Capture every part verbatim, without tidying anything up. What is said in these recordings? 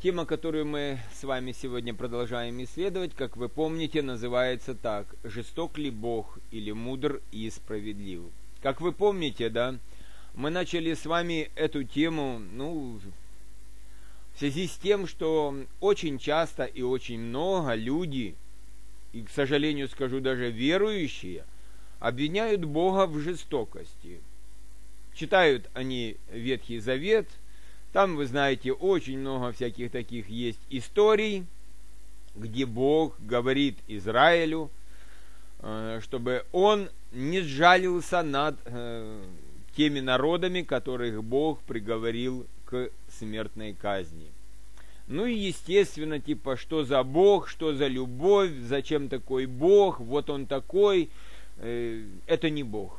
Тема, которую мы с вами сегодня продолжаем исследовать, как вы помните, называется так: «Жесток ли Бог или мудр и справедлив?» Как вы помните, да, мы начали с вами эту тему, ну, в связи с тем, что очень часто и очень много люди, и, к сожалению, скажу, даже верующие, обвиняют Бога в жестокости. Читают они Ветхий Завет. Там, вы знаете, очень много всяких таких есть историй, где Бог говорит Израилю, чтобы он не сжалился над теми народами, которых Бог приговорил к смертной казни. Ну и естественно, типа, что за Бог, что за любовь, зачем такой Бог, вот он такой, это не Бог.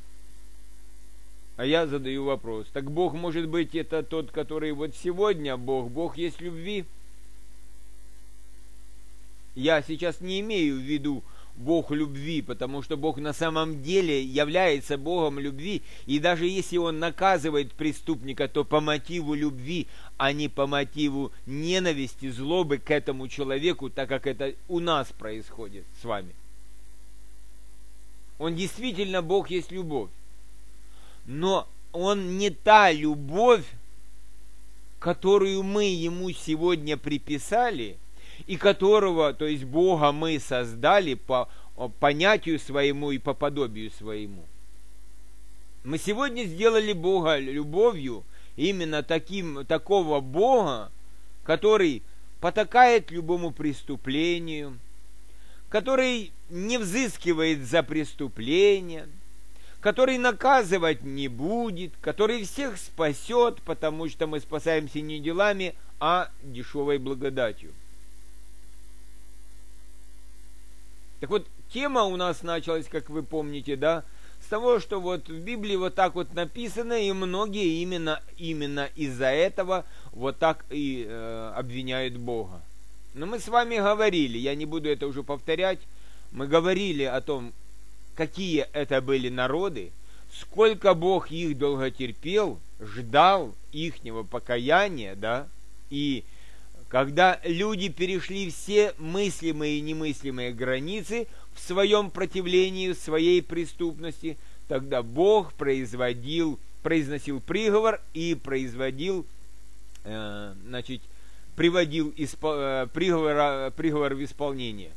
А я задаю вопрос: так Бог, может быть, это тот, который вот сегодня Бог? Бог есть любви? Я сейчас не имею в виду Бог любви, потому что Бог на самом деле является Богом любви, и даже если Он наказывает преступника, то по мотиву любви, а не по мотиву ненависти, злобы к этому человеку, так как это у нас происходит с вами. Он действительно, Бог есть любовь. Но он не та любовь, которую мы ему сегодня приписали, и которого, то есть Бога, мы создали по понятию своему и по подобию своему. Мы сегодня сделали Бога любовью, именно таким, такого Бога, который потакает любому преступлению, который не взыскивает за преступление, который наказывать не будет, который всех спасет, потому что мы спасаемся не делами, а дешевой благодатью. Так вот, тема у нас началась, как вы помните, да, с того, что вот в Библии вот так вот написано, и многие именно, именно из-за этого вот так и э, обвиняют Бога. Но мы с вами говорили, я не буду это уже повторять, мы говорили о том, какие это были народы, сколько Бог их долго терпел, ждал ихнего покаяния, да, и когда люди перешли все мыслимые и немыслимые границы в своем противлении, в своей преступности, тогда Бог производил, произносил приговор и производил, э, значит, приводил испо, приговор, приговор в исполнение.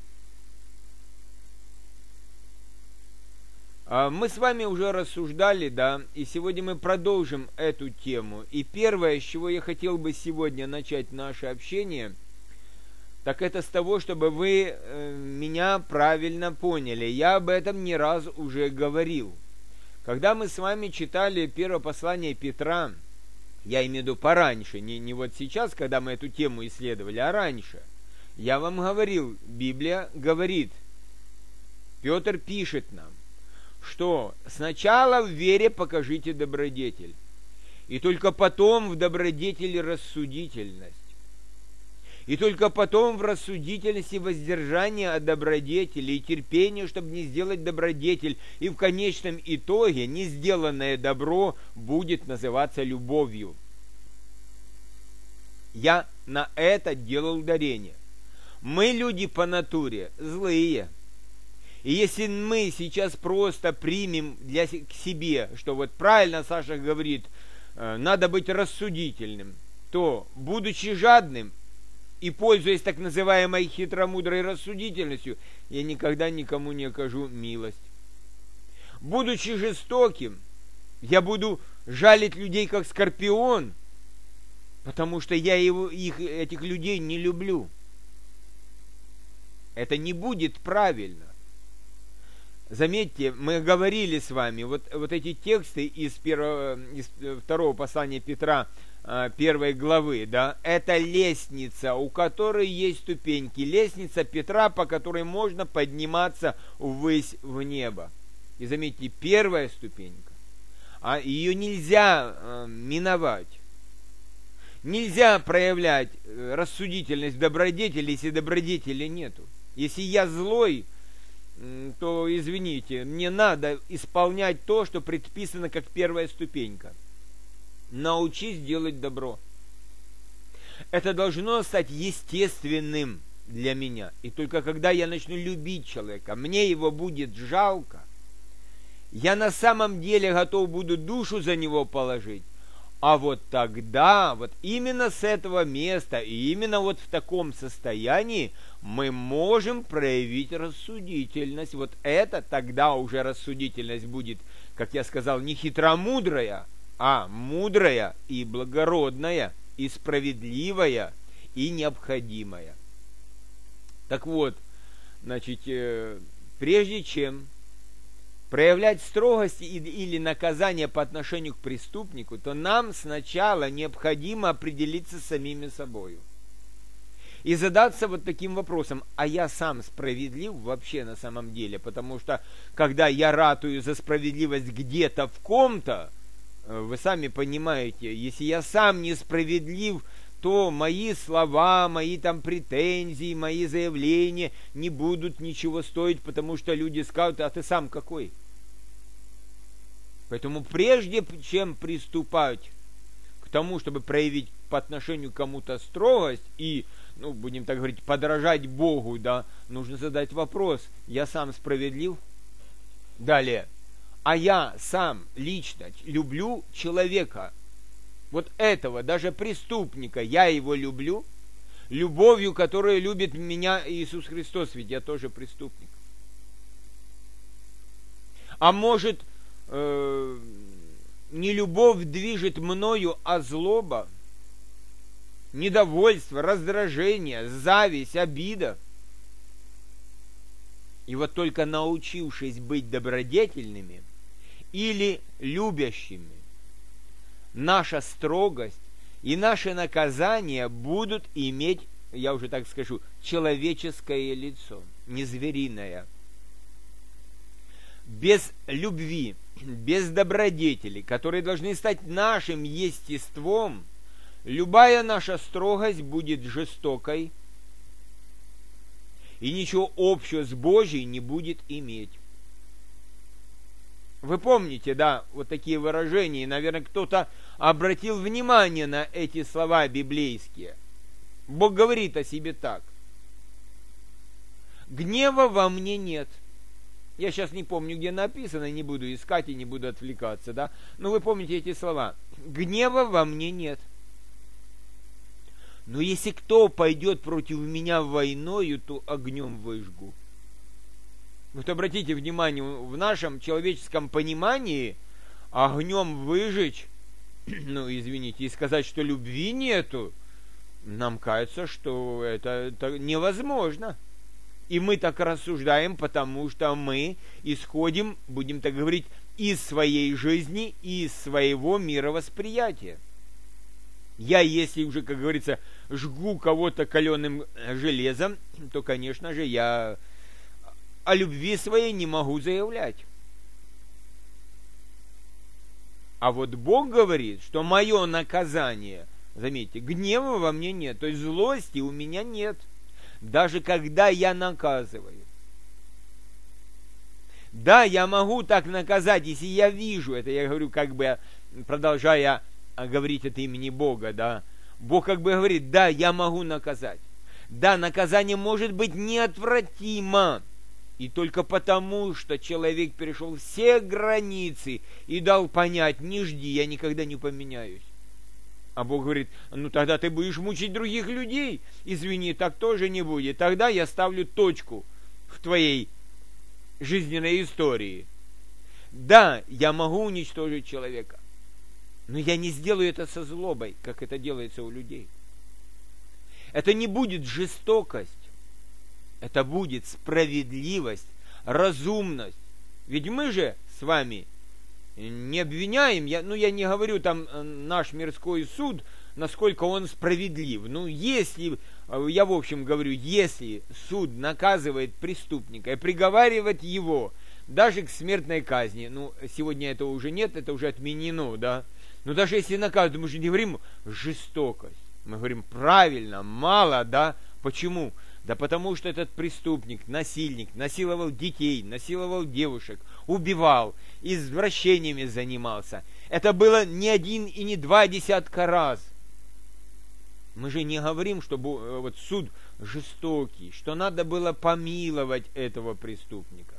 Мы с вами уже рассуждали, да, и сегодня мы продолжим эту тему. И первое, с чего я хотел бы сегодня начать наше общение, так это с того, чтобы вы э, меня правильно поняли. Я об этом не раз уже говорил. Когда мы с вами читали первое послание Петра, я имею в виду пораньше, не, не вот сейчас, когда мы эту тему исследовали, а раньше, я вам говорил, Библия говорит, Петр пишет нам, что сначала в вере покажите добродетель, и только потом в добродетели рассудительность, и только потом в рассудительности воздержание от добродетели и терпение, чтобы не сделать добродетель, и в конечном итоге не сделанное добро будет называться любовью. Я на это делал ударение. Мы люди по натуре злые. И если мы сейчас просто примем для к себе, что вот правильно Саша говорит, надо быть рассудительным, то, будучи жадным и пользуясь так называемой хитромудрой рассудительностью, я никогда никому не окажу милость. Будучи жестоким, я буду жалить людей как скорпион, потому что я его, их, этих людей не люблю. Это не будет правильно. Заметьте, мы говорили с вами, вот, вот эти тексты из, первого, из второго послания Петра, первой главы, да, это лестница, у которой есть ступеньки, лестница Петра, по которой можно подниматься ввысь в небо. И заметьте, первая ступенька, а ее нельзя э, миновать. Нельзя проявлять рассудительность в добродетели, если добродетели нету. Если я злой, то, извините, мне надо исполнять то, что предписано как первая ступенька. Научись делать добро. Это должно стать естественным для меня. И только когда я начну любить человека, мне его будет жалко, я на самом деле готов буду душу за него положить. А вот тогда, вот именно с этого места и именно вот в таком состоянии мы можем проявить рассудительность. Вот это тогда уже рассудительность будет, как я сказал, не хитромудрая, а мудрая и благородная, и справедливая, и необходимая. Так вот, значит, прежде чем проявлять строгость или наказание по отношению к преступнику, то нам сначала необходимо определиться с самими собой и задаться вот таким вопросом: а я сам справедлив вообще на самом деле? Потому что когда я ратую за справедливость где-то в ком-то, вы сами понимаете, если я сам несправедлив, то мои слова, мои там претензии, мои заявления не будут ничего стоить, потому что люди скажут: а ты сам какой? Поэтому прежде чем приступать к тому, чтобы проявить по отношению к кому-то строгость и, ну, будем так говорить, подражать Богу, да, нужно задать вопрос: я сам справедлив? Далее: а я сам лично люблю человека? Вот этого, даже преступника, я его люблю любовью, которая любит меня Иисус Христос, ведь я тоже преступник. А может, э, не любовь движет мною, а злоба, недовольство, раздражение, зависть, обида? И вот только научившись быть добродетельными или любящими, наша строгость и наше наказание будут иметь, я уже так скажу, человеческое лицо, не звериное. Без любви, без добродетели, которые должны стать нашим естеством, любая наша строгость будет жестокой и ничего общего с Божьей не будет иметь. Вы помните, да, вот такие выражения, и, наверное, кто-то обратил внимание на эти слова библейские. Бог говорит о себе так: гнева во мне нет. Я сейчас не помню, где написано, не буду искать и не буду отвлекаться, да, но вы помните эти слова: гнева во мне нет. Но если кто пойдет против меня войною, то огнем выжгу. Вот обратите внимание, в нашем человеческом понимании огнем выжечь, ну, извините, и сказать, что любви нету, нам кажется, что это, это невозможно. И мы так рассуждаем, потому что мы исходим, будем так говорить, из своей жизни и из своего мировосприятия. Я, если уже, как говорится, жгу кого-то каленым железом, то, конечно же, я о любви своей не могу заявлять. А вот Бог говорит, что мое наказание, заметьте, гнева во мне нет, то есть злости у меня нет, даже когда я наказываю. Да, я могу так наказать, если я вижу, это я говорю, как бы продолжая говорить от имени Бога, да, Бог как бы говорит: да, я могу наказать. Да, наказание может быть неотвратимо, и только потому, что человек перешел все границы и дал понять: не жди, я никогда не поменяюсь. А Бог говорит: ну тогда ты будешь мучить других людей. Извини, так тоже не будет. Тогда я ставлю точку в твоей жизненной истории. Да, я могу уничтожить человека, но я не сделаю это со злобой, как это делается у людей. Это не будет жестокость. Это будет справедливость, разумность. Ведь мы же с вами не обвиняем, я, ну я не говорю там наш мирской суд, насколько он справедлив. Ну если, я в общем говорю, если суд наказывает преступника и приговаривает его даже к смертной казни, ну сегодня этого уже нет, это уже отменено, да. Но даже если наказывают, мы же не говорим жестокость, мы говорим правильно, мало, да. Почему? Да потому что этот преступник, насильник, насиловал детей, насиловал девушек, убивал, извращениями занимался. Это было не один и не два десятка раз. Мы же не говорим, что вот суд жестокий, что надо было помиловать этого преступника.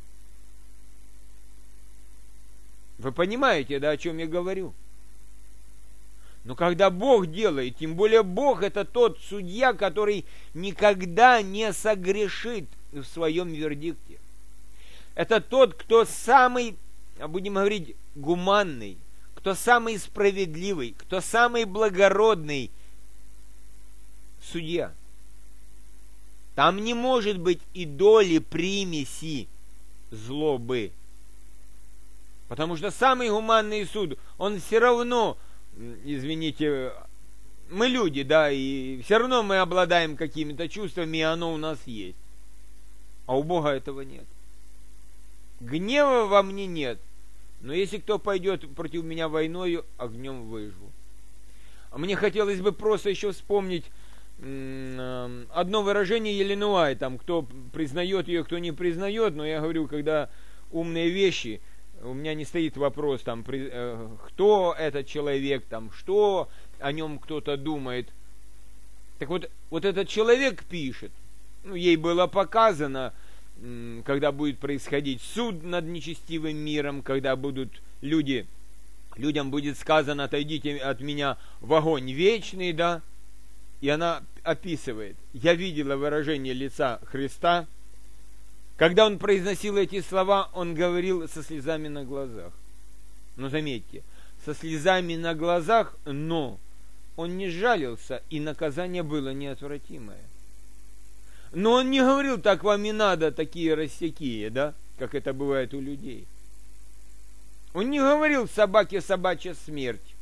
Вы понимаете, да, о чем я говорю? Но когда Бог делает, тем более Бог это тот судья, который никогда не согрешит в своем вердикте. Это тот, кто самый, будем говорить, гуманный, кто самый справедливый, кто самый благородный судья. Там не может быть и доли примеси злобы. Потому что самый гуманный суд, он все равно, извините, мы люди, да, и все равно мы обладаем какими-то чувствами, и оно у нас есть. А у Бога этого нет. Гнева во мне нет, но если кто пойдет против меня войною, огнем выжгу. А мне хотелось бы просто еще вспомнить одно выражение Елены Уайт, там, кто признает ее, кто не признает, но я говорю, когда умные вещи, у меня не стоит вопрос, там, при, э, кто этот человек, там, что о нем кто-то думает. Так вот, вот этот человек пишет, ну, ей было показано, м, когда будет происходить суд над нечестивым миром, когда будут люди, людям будет сказано, отойдите от меня в огонь вечный, да, и она описывает, я видела выражение лица Христа. Когда он произносил эти слова, он говорил со слезами на глазах. Но заметьте, со слезами на глазах, но он не жалился, и наказание было неотвратимое. Но он не говорил, так вам и надо, такие рассякие, да, как это бывает у людей. Он не говорил, собаке собачья смерть.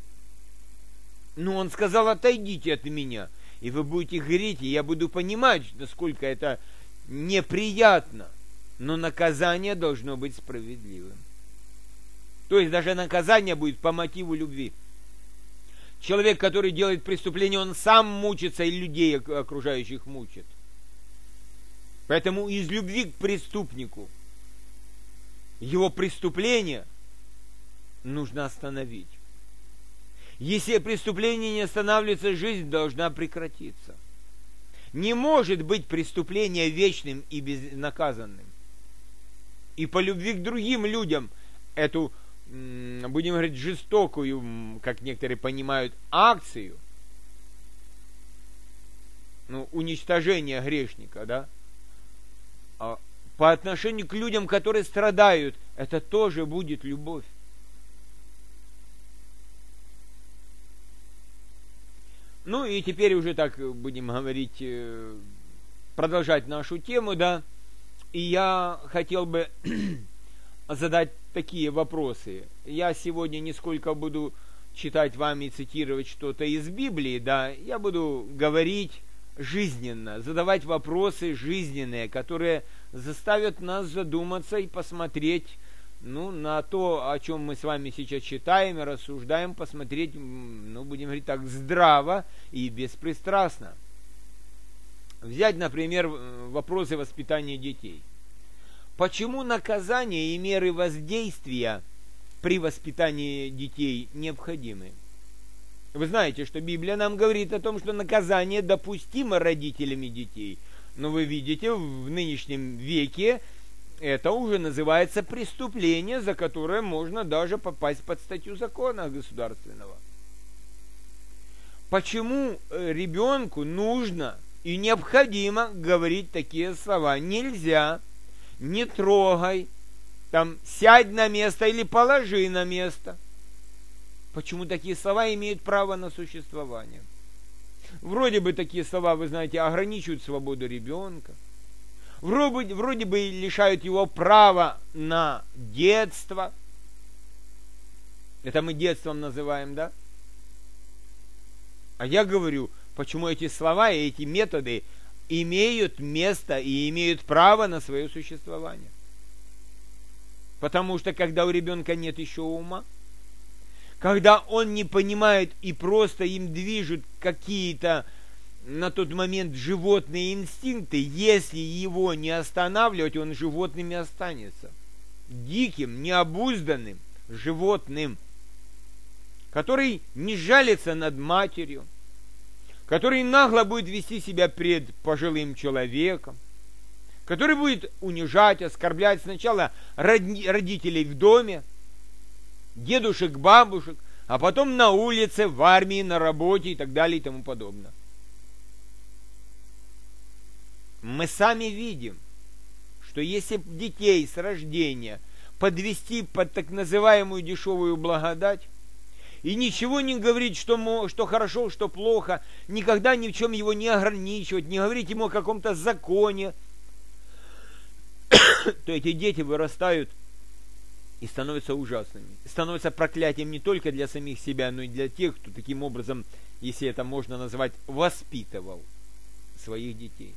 Но он сказал, отойдите от меня, и вы будете гореть, и я буду понимать, насколько это неприятно, но наказание должно быть справедливым. То есть даже наказание будет по мотиву любви. Человек, который делает преступление, он сам мучится и людей окружающих мучит. Поэтому из любви к преступнику его преступление нужно остановить. Если преступление не останавливается, жизнь должна прекратиться. Не может быть преступление вечным и безнаказанным. И по любви к другим людям эту, будем говорить, жестокую, как некоторые понимают, акцию, ну, уничтожения грешника, да, а по отношению к людям, которые страдают, это тоже будет любовь. Ну и теперь уже так будем говорить, продолжать нашу тему, да. И я хотел бы задать такие вопросы. Я сегодня не сколько буду читать вам и цитировать что-то из Библии, да. Я буду говорить жизненно, задавать вопросы жизненные, которые заставят нас задуматься и посмотреть, ну, на то, о чем мы с вами сейчас читаем и рассуждаем, посмотреть, ну, будем говорить так, здраво и беспристрастно. Взять, например, вопросы воспитания детей. Почему наказание и меры воздействия при воспитании детей необходимы? Вы знаете, что Библия нам говорит о том, что наказание допустимо родителями детей. Но вы видите, в нынешнем веке это уже называется преступление, за которое можно даже попасть под статью закона государственного. Почему ребенку нужно и необходимо говорить такие слова? Нельзя, не трогай, там, сядь на место или положи на место. Почему такие слова имеют право на существование? Вроде бы такие слова, вы знаете, ограничивают свободу ребенка. Вроде, вроде бы лишают его права на детство. Это мы детством называем, да? А я говорю, почему эти слова и эти методы имеют место и имеют право на свое существование. Потому что когда у ребенка нет еще ума, когда он не понимает и просто им движут какие-то на тот момент животные инстинкты, если его не останавливать, он животным и останется. Диким, необузданным животным, который не жалится над матерью, который нагло будет вести себя пред пожилым человеком, который будет унижать, оскорблять сначала роди- родителей в доме, дедушек, бабушек, а потом на улице, в армии, на работе и так далее и тому подобное. Мы сами видим, что если детей с рождения подвести под так называемую дешевую благодать и ничего не говорить, что, что хорошо, что плохо, никогда ни в чем его не ограничивать, не говорить ему о каком-то законе, то эти дети вырастают и становятся ужасными. Становятся проклятием не только для самих себя, но и для тех, кто таким образом, если это можно назвать, воспитывал своих детей.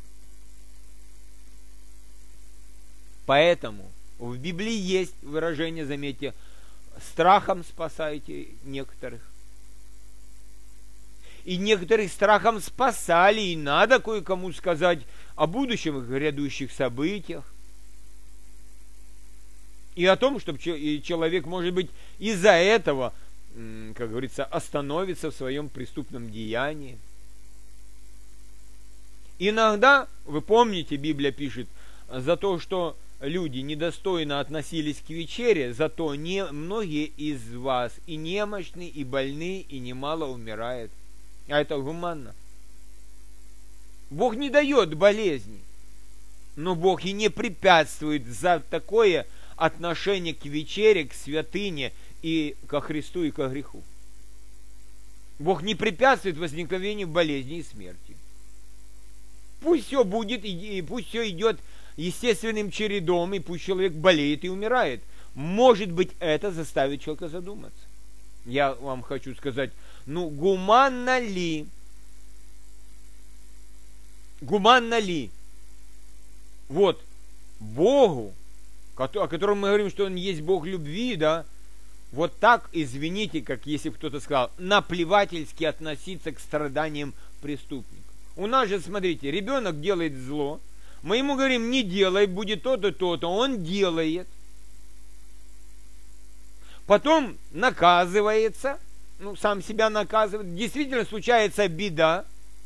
Поэтому в Библии есть выражение, заметьте, страхом спасайте некоторых. И некоторых страхом спасали, и надо кое-кому сказать о будущем грядущих событиях. И о том, что человек, может быть, из-за этого, как говорится, остановится в своем преступном деянии. Иногда, вы помните, Библия пишет, за то, что люди недостойно относились к вечере, зато не многие из вас и немощны, и больны, и немало умирает. А это гуманно. Бог не дает болезни, но Бог и не препятствует за такое отношение к вечере, к святыне и ко Христу, и ко греху. Бог не препятствует возникновению болезни и смерти. Пусть все будет, и пусть все идет естественным чередом, и пусть человек болеет и умирает. Может быть, это заставит человека задуматься. Я вам хочу сказать, ну, гуманно ли, гуманно ли, вот, Богу, о котором мы говорим, что Он есть Бог любви, да, вот так, извините, как если бы кто-то сказал, наплевательски относиться к страданиям преступников. У нас же, смотрите, ребенок делает зло, мы ему говорим, не делай, будет то-то, то-то, он делает. Потом наказывается, ну, сам себя наказывает, действительно случается беда,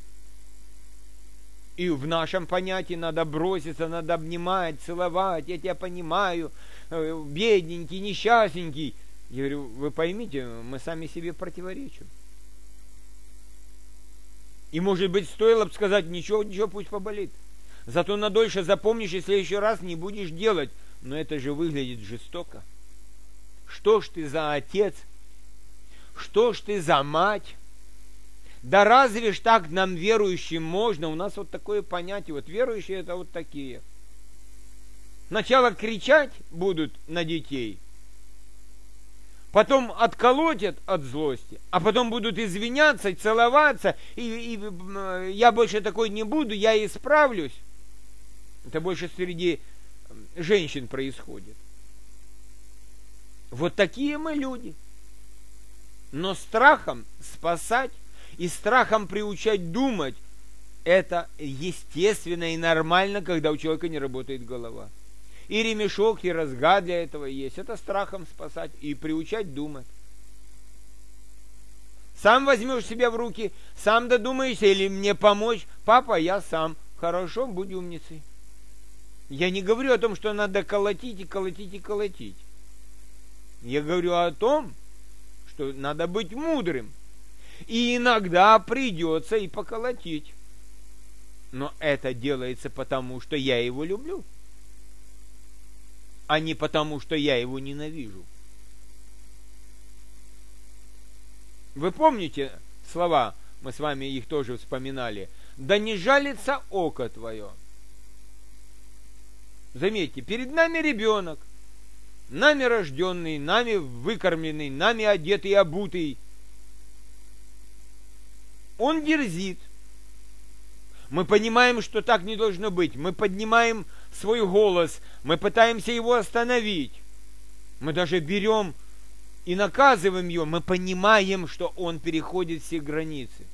и в нашем понятии надо броситься, надо обнимать, целовать, я тебя понимаю, бедненький, несчастненький. Я говорю, вы поймите, мы сами себе противоречим. И, может быть, стоило бы сказать, ничего, ничего, пусть поболит. Зато надольше запомнишь, и в следующий раз не будешь делать. Но это же выглядит жестоко. Что ж ты за отец? Что ж ты за мать? Да разве ж так нам, верующим, можно? У нас вот такое понятие. Вот верующие это вот такие. Сначала кричать будут на детей, потом отколотят от злости, а потом будут извиняться и целоваться, и, и я больше такой не буду, я исправлюсь. Это больше среди женщин происходит. Вот такие мы люди. Но страхом спасать и страхом приучать думать, это естественно и нормально, когда у человека не работает голова. И ремешок, и розга для этого есть. Это страхом спасать и приучать думать. Сам возьмешь себя в руки, сам додумаешься, или мне помочь. Папа, я сам. Хорошо, будь умницей. Я не говорю о том, что надо колотить и колотить и колотить. Я говорю о том, что надо быть мудрым. И иногда придется и поколотить. Но это делается потому, что я его люблю, а не потому, что я его ненавижу. Вы помните слова, мы с вами их тоже вспоминали, «Да не жалится око твое». Заметьте, перед нами ребенок, нами рожденный, нами выкормленный, нами одетый и обутый. Он дерзит. Мы понимаем, что так не должно быть. Мы поднимаем свой голос, мы пытаемся его остановить. Мы даже берем и наказываем его. Мы понимаем, что он переходит все границы.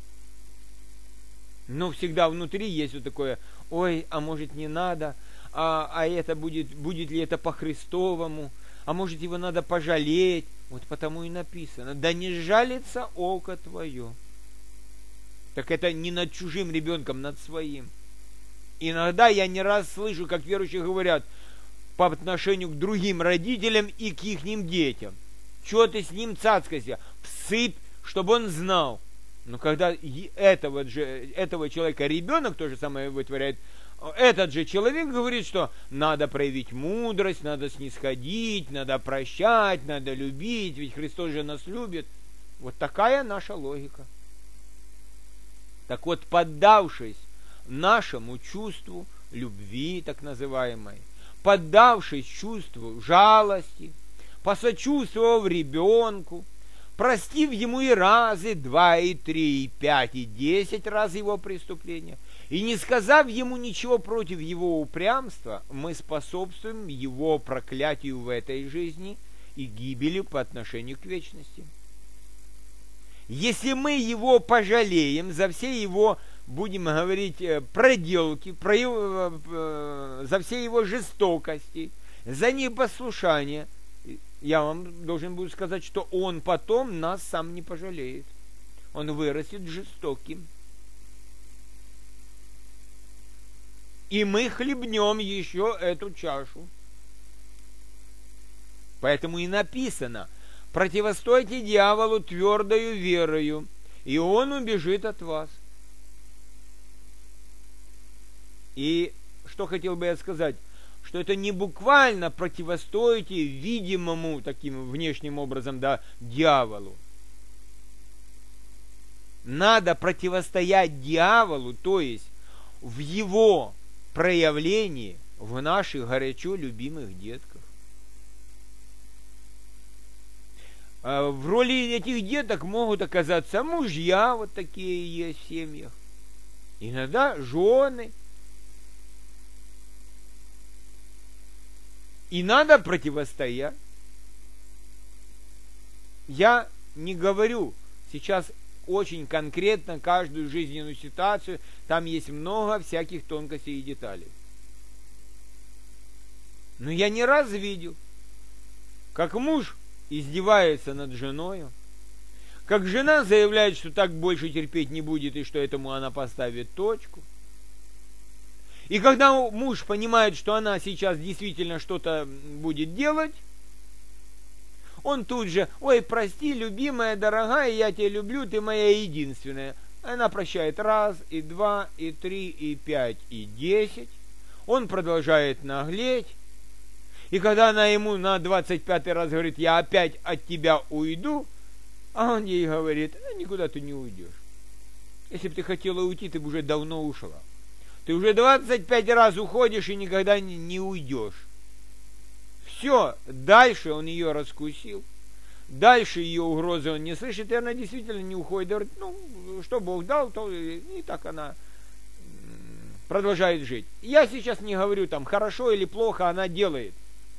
Но всегда внутри есть вот такое, ой, а может не надо, а, а это будет, будет ли это по-христовому, а может его надо пожалеть. Вот потому и написано, да не жалится око твое. Так это не над чужим ребенком, над своим. Иногда я не раз слышу, как верующие говорят по отношению к другим родителям и к их детям. Чего ты с ним цацкайся? Всыпь, чтобы он знал. Но когда этого, же, этого человека ребенок то же самое вытворяет, этот же человек говорит, что надо проявить мудрость, надо снисходить, надо прощать, надо любить, ведь Христос же нас любит. Вот такая наша логика. Так вот, поддавшись нашему чувству любви, так называемой, поддавшись чувству жалости, посочувствовав ребенку, простив ему и раз, и два, и три, и пять, и десять раз его преступления, и не сказав ему ничего против его упрямства, мы способствуем его проклятию в этой жизни и гибели по отношению к вечности. Если мы его пожалеем за все его, будем говорить, проделки, про его, за все его жестокости, за непослушание, я вам должен буду сказать, что он потом нас сам не пожалеет. Он вырастет жестоким. И мы хлебнем еще эту чашу. Поэтому и написано: противостойте дьяволу твердою верою, и он убежит от вас. И что хотел бы я сказать? Что это не буквально противостоите видимому таким внешним образом, да, дьяволу. Надо противостоять дьяволу, то есть в его проявлении в наших горячо любимых детках. В роли этих деток могут оказаться мужья, вот такие есть в семьях. Иногда жены. И надо противостоять. Я не говорю сейчас очень конкретно каждую жизненную ситуацию, там есть много всяких тонкостей и деталей. Но я не раз видел, как муж издевается над женою, как жена заявляет, что так больше терпеть не будет и что этому она поставит точку. И когда муж понимает, что она сейчас действительно что-то будет делать, он тут же: ой, прости, любимая, дорогая, я тебя люблю, ты моя единственная. Она прощает раз, и два, и три, и пять, и десять. Он продолжает наглеть. И когда она ему на двадцать пятый раз говорит: я опять от тебя уйду, а он ей говорит: никуда ты не уйдешь. Если бы ты хотела уйти, ты бы уже давно ушла. Ты уже двадцать пять раз уходишь и никогда не, не уйдешь. Все, дальше он ее раскусил. Дальше ее угрозы он не слышит, и она действительно не уходит. Говорит: ну, что Бог дал, то и так она продолжает жить. Я сейчас не говорю, там, хорошо или плохо она делает.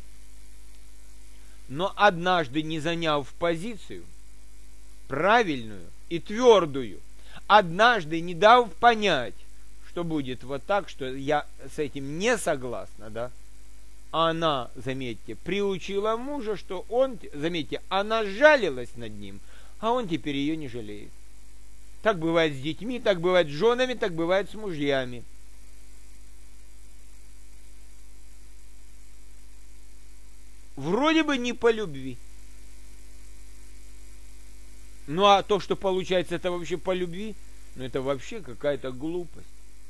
Но однажды, не заняв позицию правильную и твердую, однажды не дав понять, что будет вот так, что я с этим не согласна, да, она, заметьте, приучила мужа, что он, заметьте, она жалилась над ним, а он теперь ее не жалеет. Так бывает с детьми, так бывает с женами, так бывает с мужьями. Вроде бы не по любви. Ну а то, что получается, это вообще по любви, ну это вообще какая-то глупость.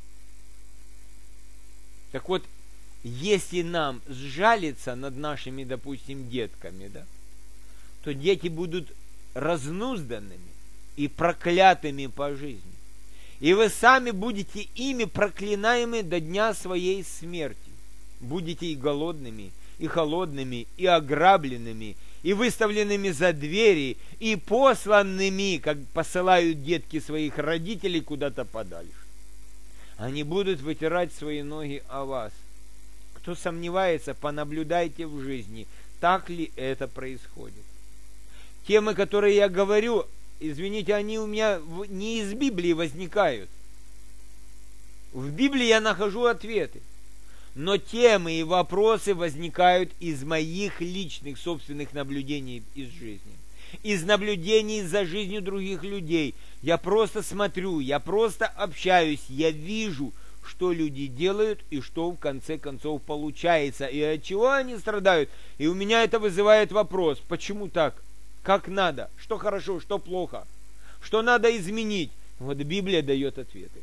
Так вот, если нам сжалиться над нашими, допустим, детками, да, то дети будут разнузданными и проклятыми по жизни. И вы сами будете ими проклинаемы до дня своей смерти. Будете и голодными, и холодными, и ограбленными, и выставленными за двери, и посланными, как посылают детки своих родителей куда-то подальше. Они будут вытирать свои ноги о вас. Кто сомневается, понаблюдайте в жизни, так ли это происходит. Темы, которые я говорю, извините, они у меня не из Библии возникают. В Библии я нахожу ответы. Но темы и вопросы возникают из моих личных собственных наблюдений из жизни. из наблюдений за жизнью других людей. Я просто смотрю, я просто общаюсь, я вижу, что люди делают и что в конце концов получается, и от чего они страдают. И у меня это вызывает вопрос, почему так? Как надо? Что хорошо, что плохо? Что надо изменить? Вот Библия дает ответы.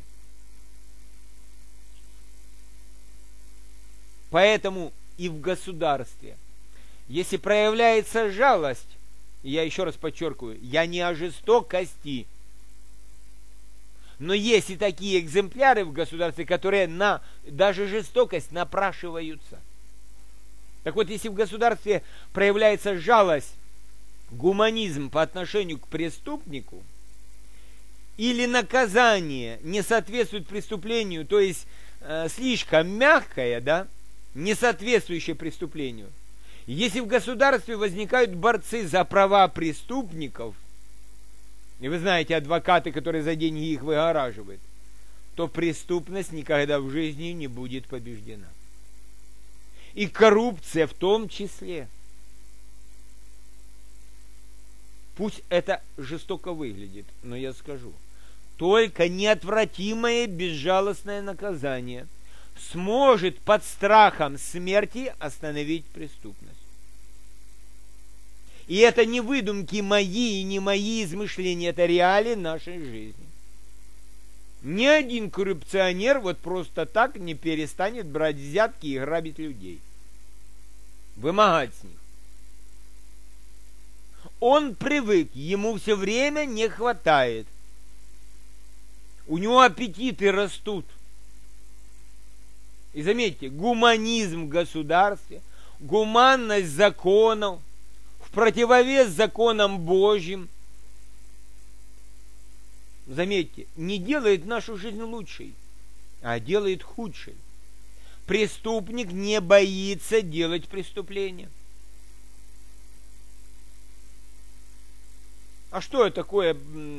Поэтому и в государстве, если проявляется жалость, я еще раз подчеркиваю, я не о жестокости, но есть и такие экземпляры в государстве, которые на даже жестокость напрашиваются. Так вот, если в государстве проявляется жалость, гуманизм по отношению к преступнику, или наказание не соответствует преступлению, то есть э, слишком мягкое, да, не соответствующее преступлению, если в государстве возникают борцы за права преступников, и вы знаете, адвокаты, которые за деньги их выгораживают, то преступность никогда в жизни не будет побеждена. И коррупция в том числе. Пусть это жестоко выглядит, но я скажу, только неотвратимое безжалостное наказание сможет под страхом смерти остановить преступность. И это не выдумки мои и не мои измышления, это реалии нашей жизни. Ни один коррупционер вот просто так не перестанет брать взятки и грабить людей, вымогать с них. Он привык, ему все время не хватает. У него аппетиты растут. И заметьте, гуманизм в государстве, гуманность законов, в противовес законам Божьим, заметьте, не делает нашу жизнь лучшей, а делает худшей. Преступник не боится делать преступления. А что это такое?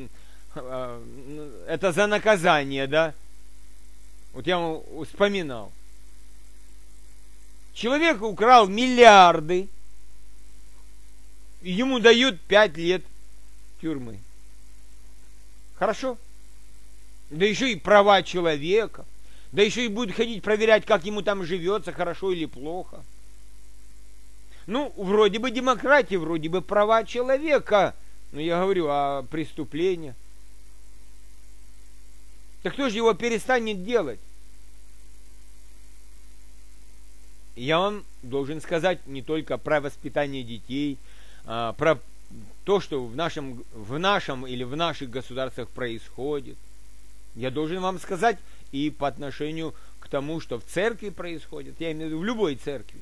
Это за наказание, да? Вот я вам вспоминал. Человек украл миллиарды, и ему дают пять лет тюрьмы. Хорошо? Да еще и права человека. Да еще и будут ходить проверять, как ему там живется, хорошо или плохо. Ну, вроде бы демократия, вроде бы права человека. Но я говорю о преступлении. Так кто же его перестанет делать? Я вам должен сказать не только про воспитание детей, а про то, что в нашем, в нашем или в наших государствах происходит. Я должен вам сказать и по отношению к тому, что в церкви происходит. Я имею в виду в любой церкви.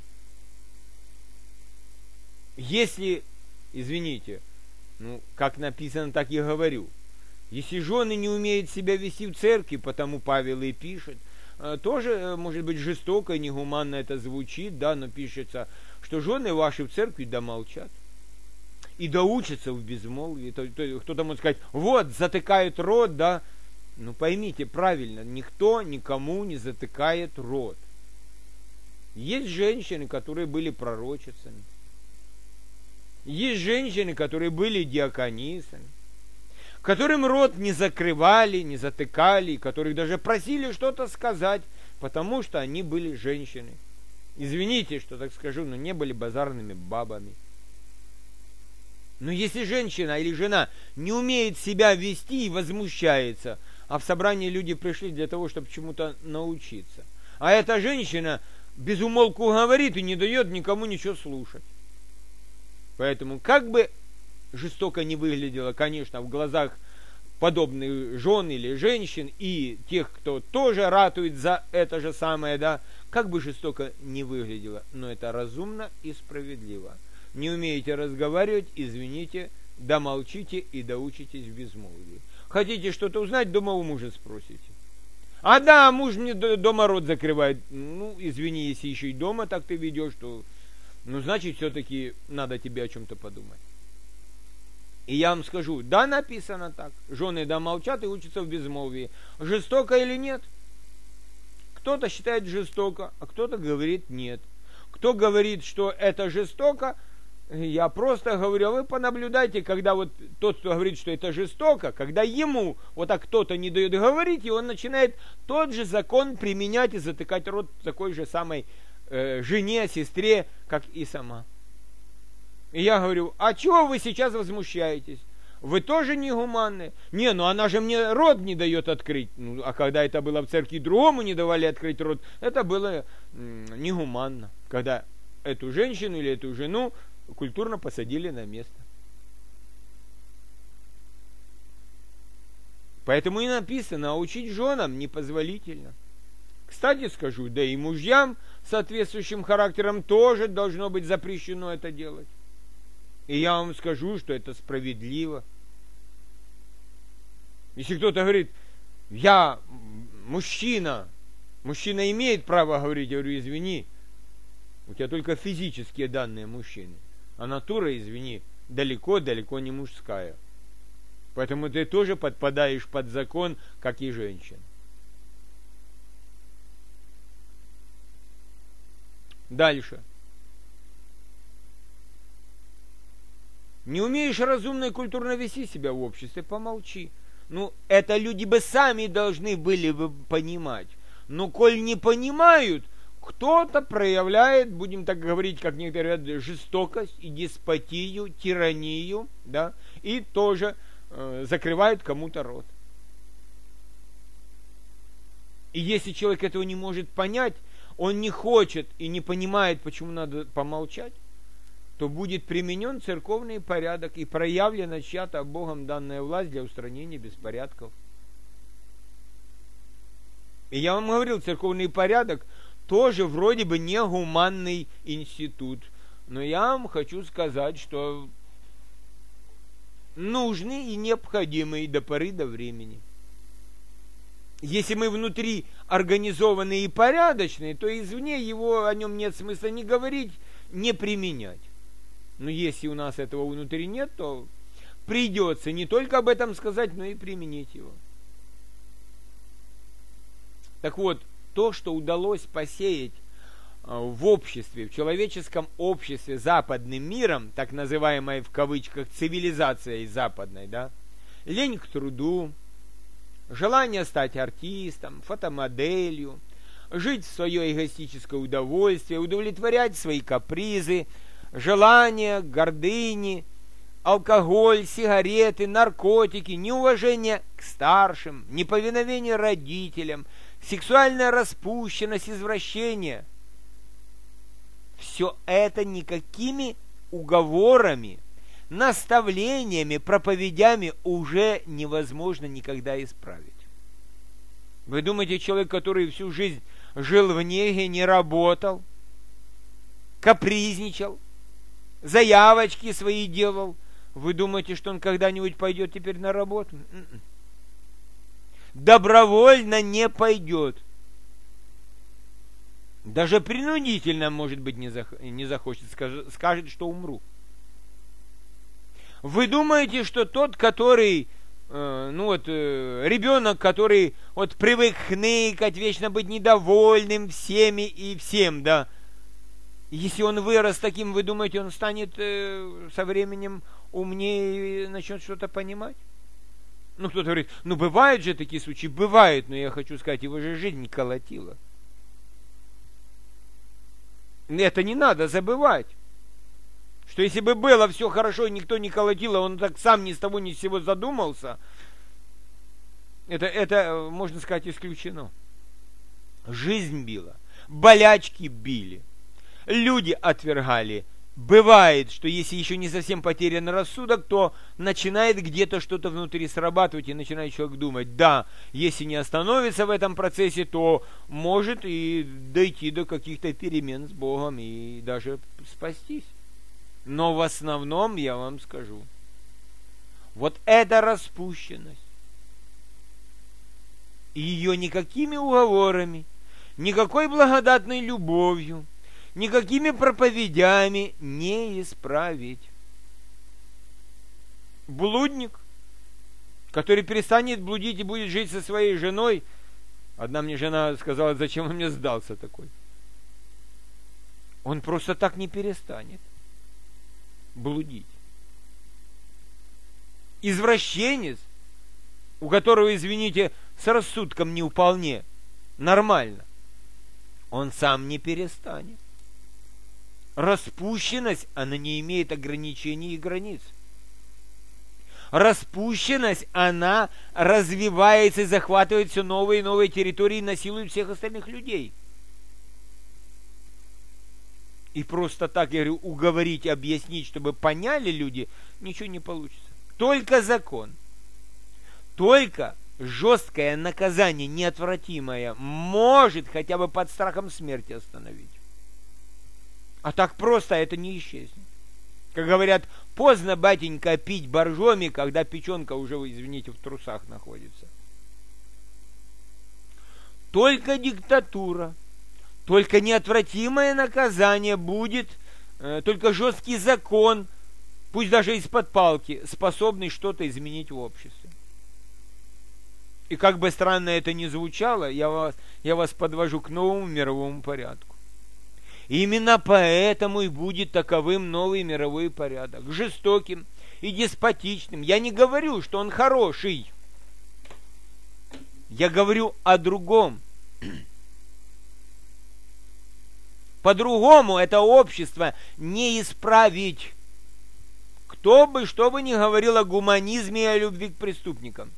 Если, извините, ну, как написано, так и говорю. Если жены не умеют себя вести в церкви, потому Павел и пишет, тоже, может быть, жестоко и негуманно это звучит, да, но пишется, что жены ваши в церкви да молчат. И да учатся в безмолвии. Кто-то может сказать, вот, затыкают рот, да. Ну, поймите правильно, никто никому не затыкает рот. Есть женщины, которые были пророчицами. Есть женщины, которые были диаконисами, которым рот не закрывали, не затыкали, которых даже просили что-то сказать, потому что они были женщины. Извините, что так скажу, но не были базарными бабами. Но если женщина или жена не умеет себя вести и возмущается, а в собрании люди пришли для того, чтобы чему-то научиться, а эта женщина без умолку говорит и не дает никому ничего слушать. Поэтому, как бы жестоко не выглядело, конечно, в глазах подобных жен или женщин и тех, кто тоже ратует за это же самое, да, как бы жестоко не выглядело, но это разумно и справедливо. Не умеете разговаривать, извините, да молчите и доучитесь в безмолвии. Хотите что-то узнать, дома у мужа спросите. А да, муж мне дома рот закрывает. Ну, извини, если еще и дома так ты ведешь, то, ну, значит, все-таки надо тебе о чем-то подумать. И я вам скажу, да, написано так. Жены да молчат и учатся в безмолвии. Жестоко или нет? Кто-то считает жестоко, а кто-то говорит нет. Кто говорит, что это жестоко, Я просто говорю, вы понаблюдайте, когда вот тот, кто говорит, что это жестоко, когда ему вот так кто-то не дает говорить, и он начинает тот же закон применять и затыкать рот такой же самой э, жене, сестре, как и сама. И я говорю, а чего вы сейчас возмущаетесь? Вы тоже негуманны? Не, ну она же мне рот не дает открыть. Ну, а когда это было в церкви, другому не давали открыть рот, это было м, негуманно. Когда эту женщину или эту жену культурно посадили на место. Поэтому и написано, а учить женам непозволительно. Кстати скажу, да и мужьям с соответствующим характером тоже должно быть запрещено это делать. И я вам скажу, что это справедливо. Если кто-то говорит, я мужчина, мужчина имеет право говорить, я говорю, извини, у тебя только физические данные мужчины. А натура, извини, далеко-далеко не мужская. Поэтому ты тоже подпадаешь под закон, как и женщина. Дальше. Не умеешь разумно и культурно вести себя в обществе, помолчи. Ну, это люди бы сами должны были бы понимать. Но коль не понимают, кто-то проявляет, будем так говорить, как некоторые говорят, жестокость и деспотию, тиранию, да, и тоже э, закрывают кому-то рот. И если человек этого не может понять, он не хочет и не понимает, почему надо помолчать, то будет применен церковный порядок и проявлена чья-то Богом данная власть для устранения беспорядков. И я вам говорил, церковный порядок тоже вроде бы не гуманный институт. Но я вам хочу сказать, что нужный и необходимый до поры до времени. Если мы внутри организованные и порядочные, то извне его о нем нет смысла ни говорить, ни применять. Но если у нас этого внутри нет, то придется не только об этом сказать, но и применить его. Так вот, то, что удалось посеять в обществе, в человеческом обществе западным миром, так называемой в кавычках цивилизацией западной, да, лень к труду, желание стать артистом, фотомоделью, жить в свое эгоистическое удовольствие, удовлетворять свои капризы, желания, гордыни, алкоголь, сигареты, наркотики, неуважение к старшим, неповиновение родителям, сексуальная распущенность, извращение. Все это никакими уговорами, наставлениями, проповедями уже невозможно никогда исправить. Вы думаете, человек, который всю жизнь жил в неге, не работал, капризничал, заявочки свои делал, вы думаете, что он когда-нибудь пойдет теперь на работу? Добровольно не пойдет. Даже принудительно, может быть, не, зах... не захочет, скажет, скажет, что умру. Вы думаете, что тот, который, э, ну вот, э, ребенок, который вот привык хныкать, вечно быть недовольным всеми и всем, да, если он вырос таким, вы думаете, он станет э, со временем умнее и начнет что-то понимать? Ну, кто-то говорит, ну, бывают же такие случаи, бывает, но я хочу сказать, его же жизнь колотила. Это не надо забывать, что если бы было все хорошо, и никто не колотил, а он так сам ни с того ни с сего задумался, это, это, можно сказать, исключено. Жизнь била, болячки били, люди отвергали. Бывает, что если еще не совсем потерян рассудок, то начинает где-то что-то внутри срабатывать, и начинает человек думать, да, если не остановится в этом процессе, то может и дойти до каких-то перемен с Богом и даже спастись. Но в основном я вам скажу, вот эта распущенность, ее никакими уговорами, никакой благодатной любовью, никакими проповедями не исправить. Блудник, который перестанет блудить и будет жить со своей женой, одна мне жена сказала, зачем он мне сдался такой? Он просто так не перестанет. блудить. Извращенец, у которого, извините, с рассудком не вполне нормально, он сам не перестанет. Распущенность, она не имеет ограничений и границ. Распущенность, она развивается и захватывает все новые и новые территории и насилует всех остальных людей. И просто так, я говорю, уговорить, объяснить, чтобы поняли люди, ничего не получится. Только закон, только жесткое наказание, неотвратимое, может хотя бы под страхом смерти остановить. А так просто это не исчезнет. Как говорят, поздно, батенька, пить боржоми, когда печенка уже, извините, в трусах находится. Только диктатура, только неотвратимое наказание будет, э, только жесткий закон, пусть даже из-под палки, способный что-то изменить в обществе. И как бы странно это ни звучало, я вас, я вас подвожу к новому мировому порядку. Именно поэтому и будет таковым новый мировой порядок. Жестоким и деспотичным. Я не говорю, что он хороший. Я говорю о другом. По-другому это общество не исправить. Кто бы, что бы ни говорил о гуманизме и о любви к преступникам.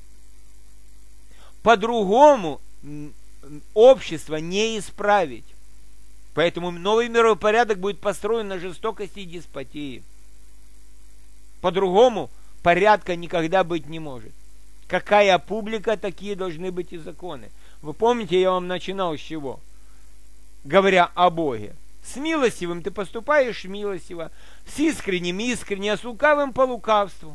По-другому общество не исправить. Поэтому новый мировой порядок будет построен на жестокости и деспотии. По-другому порядка никогда быть не может. Какая публика, такие должны быть и законы. Вы помните, я вам начинал с чего? Говоря о Боге. С милостивым ты поступаешь милостиво, с искренним искренне, а с лукавым по лукавству.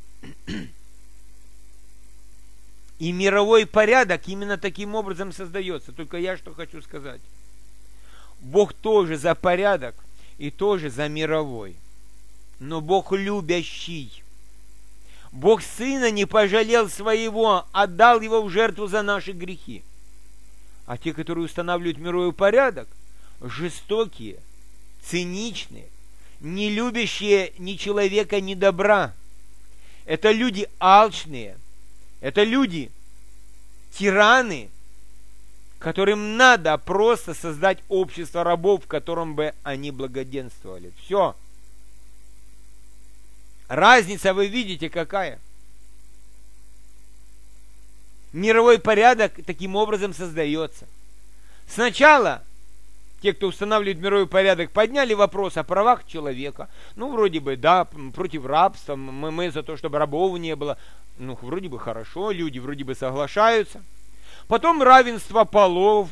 И мировой порядок именно таким образом создается. Только я что хочу сказать. Бог тоже за порядок и тоже за мировой. Но Бог любящий. Бог Сына не пожалел своего, отдал его в жертву за наши грехи. А те, которые устанавливают мировой порядок, жестокие, циничные, не любящие ни человека, ни добра. Это люди алчные, это люди тираны, которым надо просто создать общество рабов, в котором бы они благоденствовали. Все. Разница вы видите какая? Мировой порядок таким образом создается. Сначала те, кто устанавливает мировой порядок, подняли вопрос о правах человека. Ну, вроде бы, да, против рабства, мы, мы за то, чтобы рабов не было. Ну, вроде бы хорошо, люди вроде бы соглашаются. Потом равенство полов.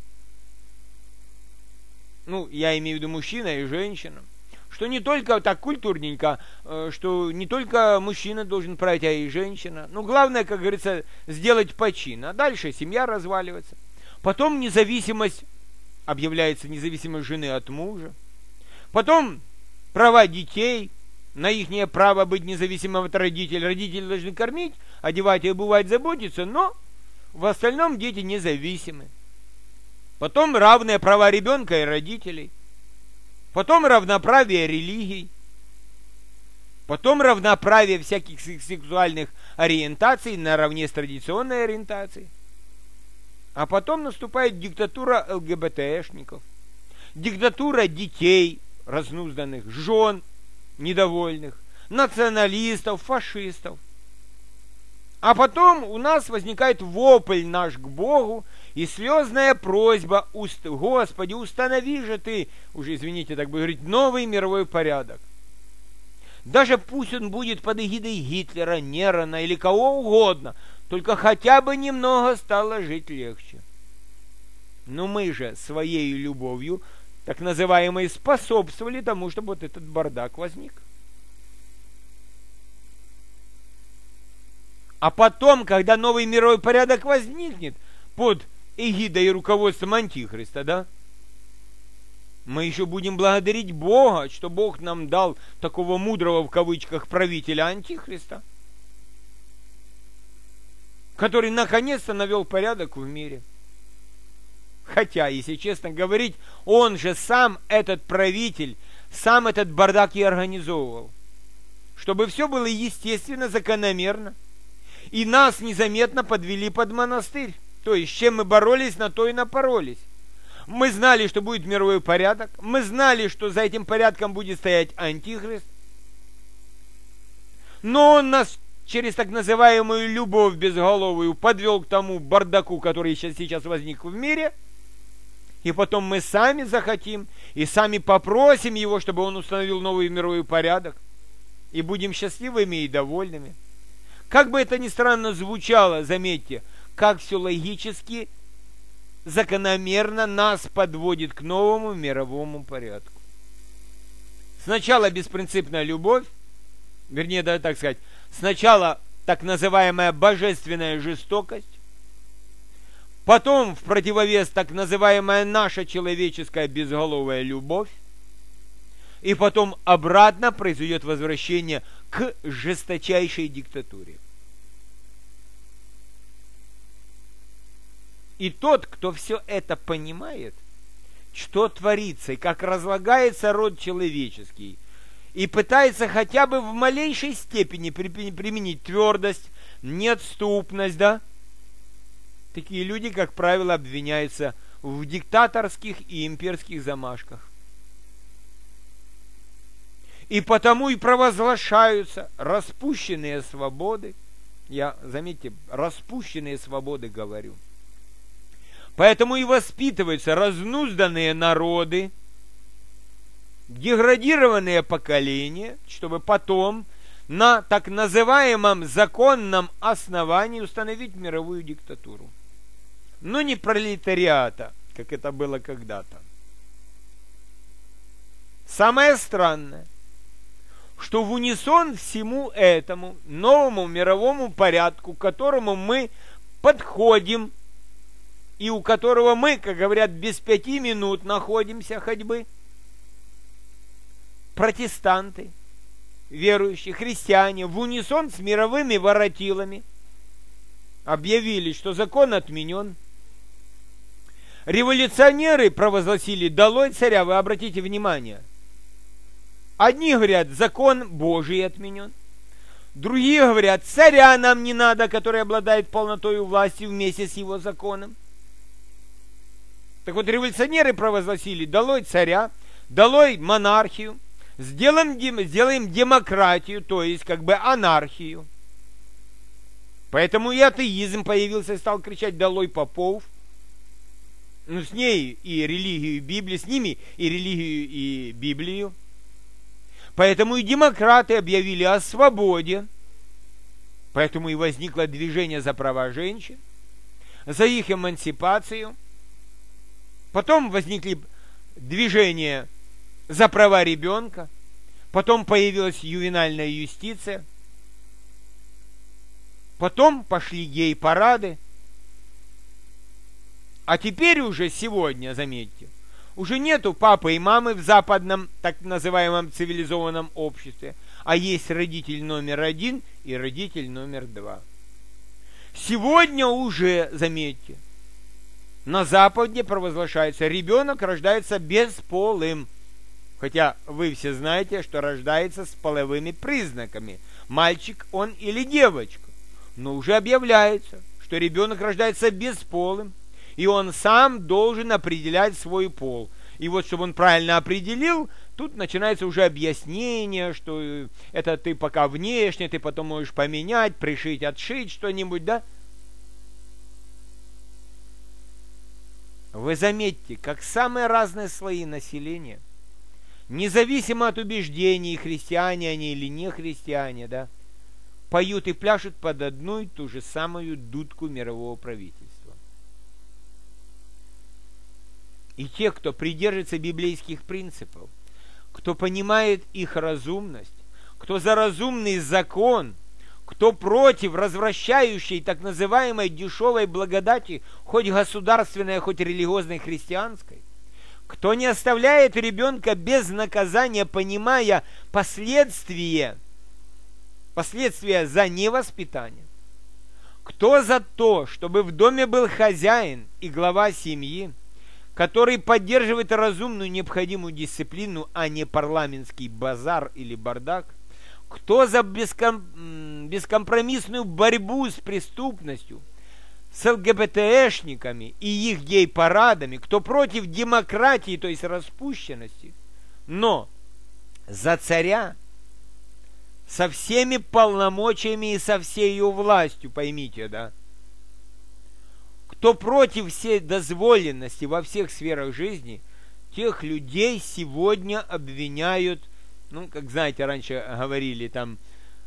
Ну, я имею в виду мужчина и женщина. Что не только так культурненько, что не только мужчина должен править, а и женщина. Ну, главное, как говорится, сделать почин. А дальше семья разваливается. Потом независимость, объявляется независимость жены от мужа. Потом права детей, на их право быть независимым от родителей. Родители должны кормить, одевать и обувать, заботиться, но в остальном дети независимы. Потом равные права ребенка и родителей. Потом равноправие религий. Потом равноправие всяких сексуальных ориентаций наравне с традиционной ориентацией. А потом наступает диктатура ЛГБТшников. Диктатура детей разнузданных, жен недовольных, националистов, фашистов. А потом у нас возникает вопль наш к Богу и слезная просьба: Господи, установи же ты, уже извините, так бы говорить, новый мировой порядок. Даже пусть он будет под эгидой Гитлера, Нерона или кого угодно, только хотя бы немного стало жить легче. Но мы же своей любовью, так называемой, способствовали тому, чтобы вот этот бардак возник. А потом, когда новый мировой порядок возникнет под эгидой и руководством Антихриста, да, мы еще будем благодарить Бога, что Бог нам дал такого мудрого, в кавычках, правителя Антихриста, который наконец-то навел порядок в мире. Хотя, если честно говорить, он же сам, этот правитель, сам этот бардак и организовывал. Чтобы все было естественно, закономерно. И нас незаметно подвели под монастырь. То есть, с чем мы боролись, на то и напоролись. Мы знали, что будет мировой порядок. Мы знали, что за этим порядком будет стоять антихрист. Но он нас через так называемую любовь безголовую подвел к тому бардаку, который сейчас, сейчас возник в мире. И потом мы сами захотим и сами попросим его, чтобы он установил новый мировой порядок. И будем счастливыми и довольными. Как бы это ни странно звучало, заметьте, как все логически, закономерно нас подводит к новому мировому порядку. Сначала беспринципная любовь, вернее, да, так сказать, сначала так называемая божественная жестокость, потом в противовес так называемая наша человеческая безголовая любовь, и потом обратно произойдет возвращение к жесточайшей диктатуре. И тот, кто все это понимает, что творится и как разлагается род человеческий, и пытается хотя бы в малейшей степени применить твердость, неотступность, да, такие люди, как правило, обвиняются в диктаторских и имперских замашках. И потому и провозглашаются распущенные свободы. Я, заметьте, распущенные свободы говорю. Поэтому и воспитываются разнузданные народы, деградированные поколения, чтобы потом на так называемом законном основании установить мировую диктатуру. Но не пролетариата, как это было когда-то. Самое странное, что в унисон всему этому новому мировому порядку, к которому мы подходим, и у которого мы, как говорят, без пяти минут находимся ходьбы, протестанты, верующие, христиане, в унисон с мировыми воротилами объявили, что закон отменен. Революционеры провозгласили: долой царя. Вы обратите внимание. Одни говорят, закон Божий отменен. Другие говорят, царя нам не надо, который обладает полнотой власти вместе с его законом. Так вот, революционеры провозгласили: долой царя, долой монархию, сделаем, сделаем демократию, то есть как бы анархию. Поэтому и атеизм появился и стал кричать: долой попов. Ну, с ней и религию, и Библию, с ними и религию, и Библию. Поэтому и демократы объявили о свободе. Поэтому и возникло движение за права женщин, за их эмансипацию. Потом возникли движения за права ребенка. Потом появилась ювенальная юстиция. Потом пошли гей-парады. А теперь уже сегодня, заметьте, уже нету папы и мамы в западном, так называемом цивилизованном обществе, а есть родитель номер один и родитель номер два. Сегодня уже, заметьте, на Западе провозглашается: ребенок рождается бесполым. Хотя вы все знаете, что рождается с половыми признаками. Мальчик он или девочка. Но уже объявляется, что ребенок рождается бесполым. И он сам должен определять свой пол. И вот, чтобы он правильно определил, тут начинается уже объяснение, что это ты пока внешне, ты потом можешь поменять, пришить, отшить что-нибудь, да? Вы заметьте, как самые разные слои населения, независимо от убеждений, христиане они или не христиане, да, поют и пляшут под одну и ту же самую дудку мирового правительства. И те, кто придерживается библейских принципов, кто понимает их разумность, кто за разумный закон, кто против развращающей так называемой дешевой благодати, хоть государственной, хоть религиозной, христианской, кто не оставляет ребенка без наказания, понимая последствия, последствия за невоспитание, кто за то, чтобы в доме был хозяин и глава семьи, который поддерживает разумную необходимую дисциплину, а не парламентский базар или бардак, кто за беском... бескомпромиссную борьбу с преступностью, с ЛГБТшниками и их гей-парадами, кто против демократии, то есть распущенности, но за царя со всеми полномочиями и со всей ее властью, поймите, да? Кто против всей дозволенности во всех сферах жизни, тех людей сегодня обвиняют, ну, как знаете, раньше говорили, там,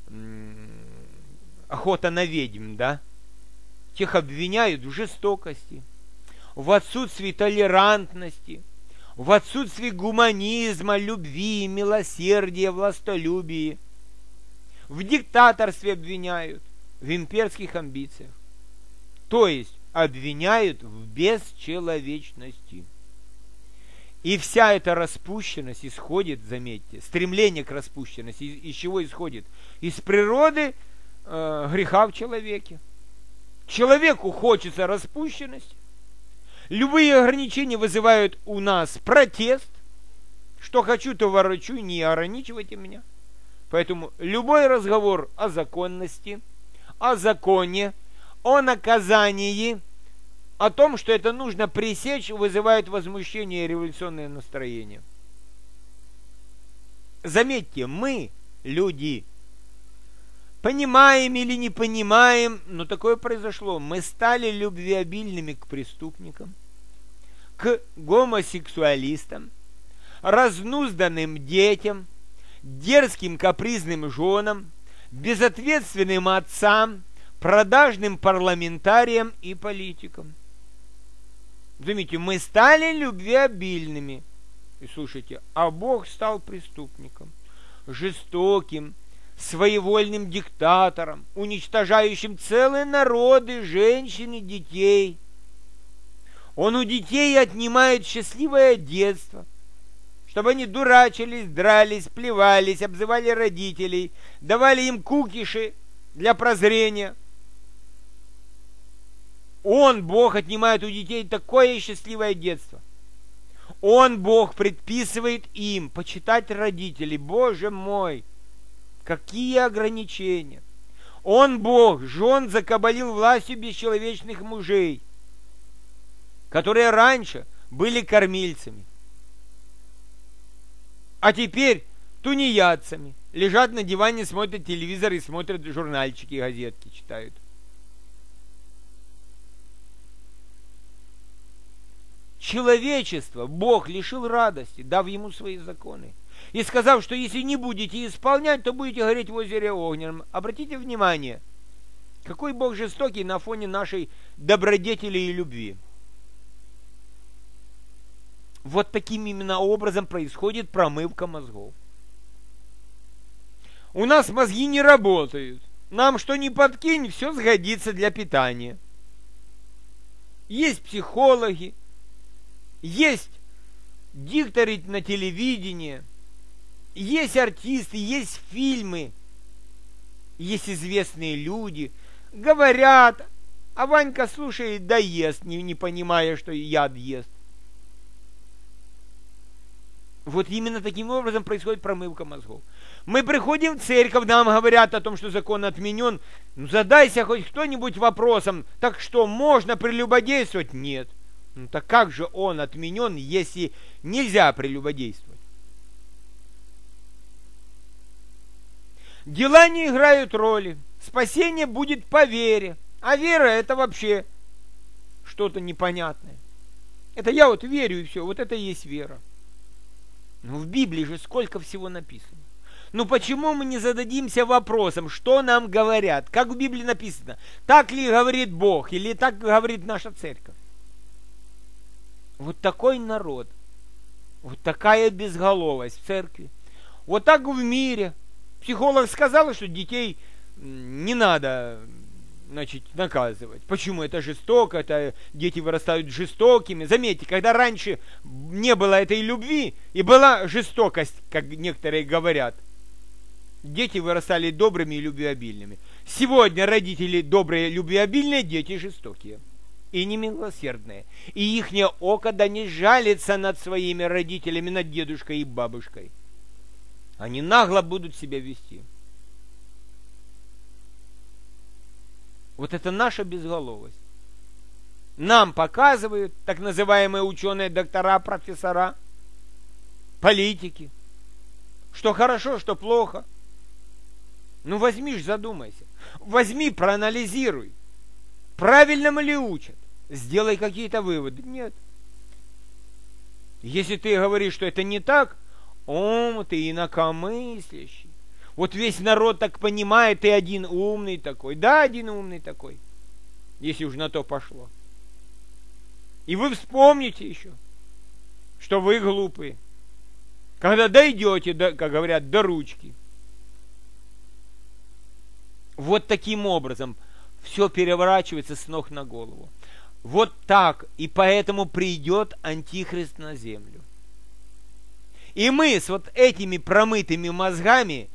охота на ведьм, да? Тех обвиняют в жестокости, в отсутствии толерантности, в отсутствии гуманизма, любви, милосердия, властолюбия. В диктаторстве обвиняют, в имперских амбициях. То есть обвиняют в бесчеловечности. И вся эта распущенность исходит, заметьте, стремление к распущенности, из, из чего исходит? Из природы э, греха в человеке. Человеку хочется распущенности. Любые ограничения вызывают у нас протест. Что хочу, то ворочу, не ограничивайте меня. Поэтому любой разговор о законности, о законе, о наказании, о том, что это нужно пресечь, вызывает возмущение и революционное настроение. Заметьте, мы, люди, понимаем или не понимаем, но такое произошло. Мы стали любвеобильными к преступникам, к гомосексуалистам, разнузданным детям, дерзким капризным женам, безответственным отцам, продажным парламентариям и политикам. Заметьте, мы стали любвеобильными. И слушайте, а Бог стал преступником, жестоким, своевольным диктатором, уничтожающим целые народы, женщин и детей. Он у детей отнимает счастливое детство, чтобы они дурачились, дрались, плевались, обзывали родителей, давали им кукиши для прозрения. Он, Бог, отнимает у детей такое счастливое детство. Он, Бог, предписывает им почитать родителей. Боже мой, какие ограничения! Он, Бог, жен закабалил властью бесчеловечных мужей, которые раньше были кормильцами, а теперь тунеядцами. Лежат на диване, смотрят телевизор и смотрят журнальчики, газетки читают. Человечество Бог лишил радости, дав ему свои законы. И сказав, что если не будете исполнять, то будете гореть в озере огненном. Обратите внимание, какой Бог жестокий на фоне нашей добродетели и любви. Вот таким именно образом происходит промывка мозгов. У нас мозги не работают. Нам что ни подкинь, все сгодится для питания. Есть психологи, есть дикторы на телевидении, есть артисты, есть фильмы, есть известные люди, говорят, а Ванька слушает, да ест, не, не понимая, что яд ест. Вот именно таким образом происходит промывка мозгов. Мы приходим в церковь, нам говорят о том, что закон отменен. Ну, задайся хоть кто-нибудь вопросом, так что, можно прелюбодействовать? Нет. Ну, так как же он отменен, если нельзя прелюбодействовать? Дела не играют роли. Спасение будет по вере. А вера — это вообще что-то непонятное. Это я вот верю и все. Вот это и есть вера. Ну, в Библии же сколько всего написано. Ну, почему мы не зададимся вопросом, что нам говорят? Как в Библии написано? Так ли говорит Бог, или так говорит наша церковь? Вот такой народ, вот такая безголовость в церкви. Вот так в мире. Психолог сказал, что детей не надо, значит, наказывать. Почему? Это жестоко, это дети вырастают жестокими. Заметьте, когда раньше не было этой любви и была жестокость, как некоторые говорят, дети вырастали добрыми и любвеобильными. Сегодня родители добрые, любвеобильные, дети жестокие. и немилосердные, и ихнее око да не жалится над своими родителями, над дедушкой и бабушкой. Они нагло будут себя вести. Вот это наша безголовость. Нам показывают так называемые ученые, доктора, профессора, политики, что хорошо, что плохо. Ну возьми ж, задумайся. Возьми, проанализируй. Правильно ли учат? Сделай какие-то выводы. Нет. Если ты говоришь, что это не так, о, ты инакомыслящий. Вот весь народ так понимает, ты один умный такой. Да, один умный такой. Если уж на то пошло. И вы вспомните еще, что вы глупые. Когда дойдете, до, как говорят, до ручки. Вот таким образом все переворачивается с ног на голову. Вот так. И поэтому придет Антихрист на землю. И мы с вот этими промытыми мозгами,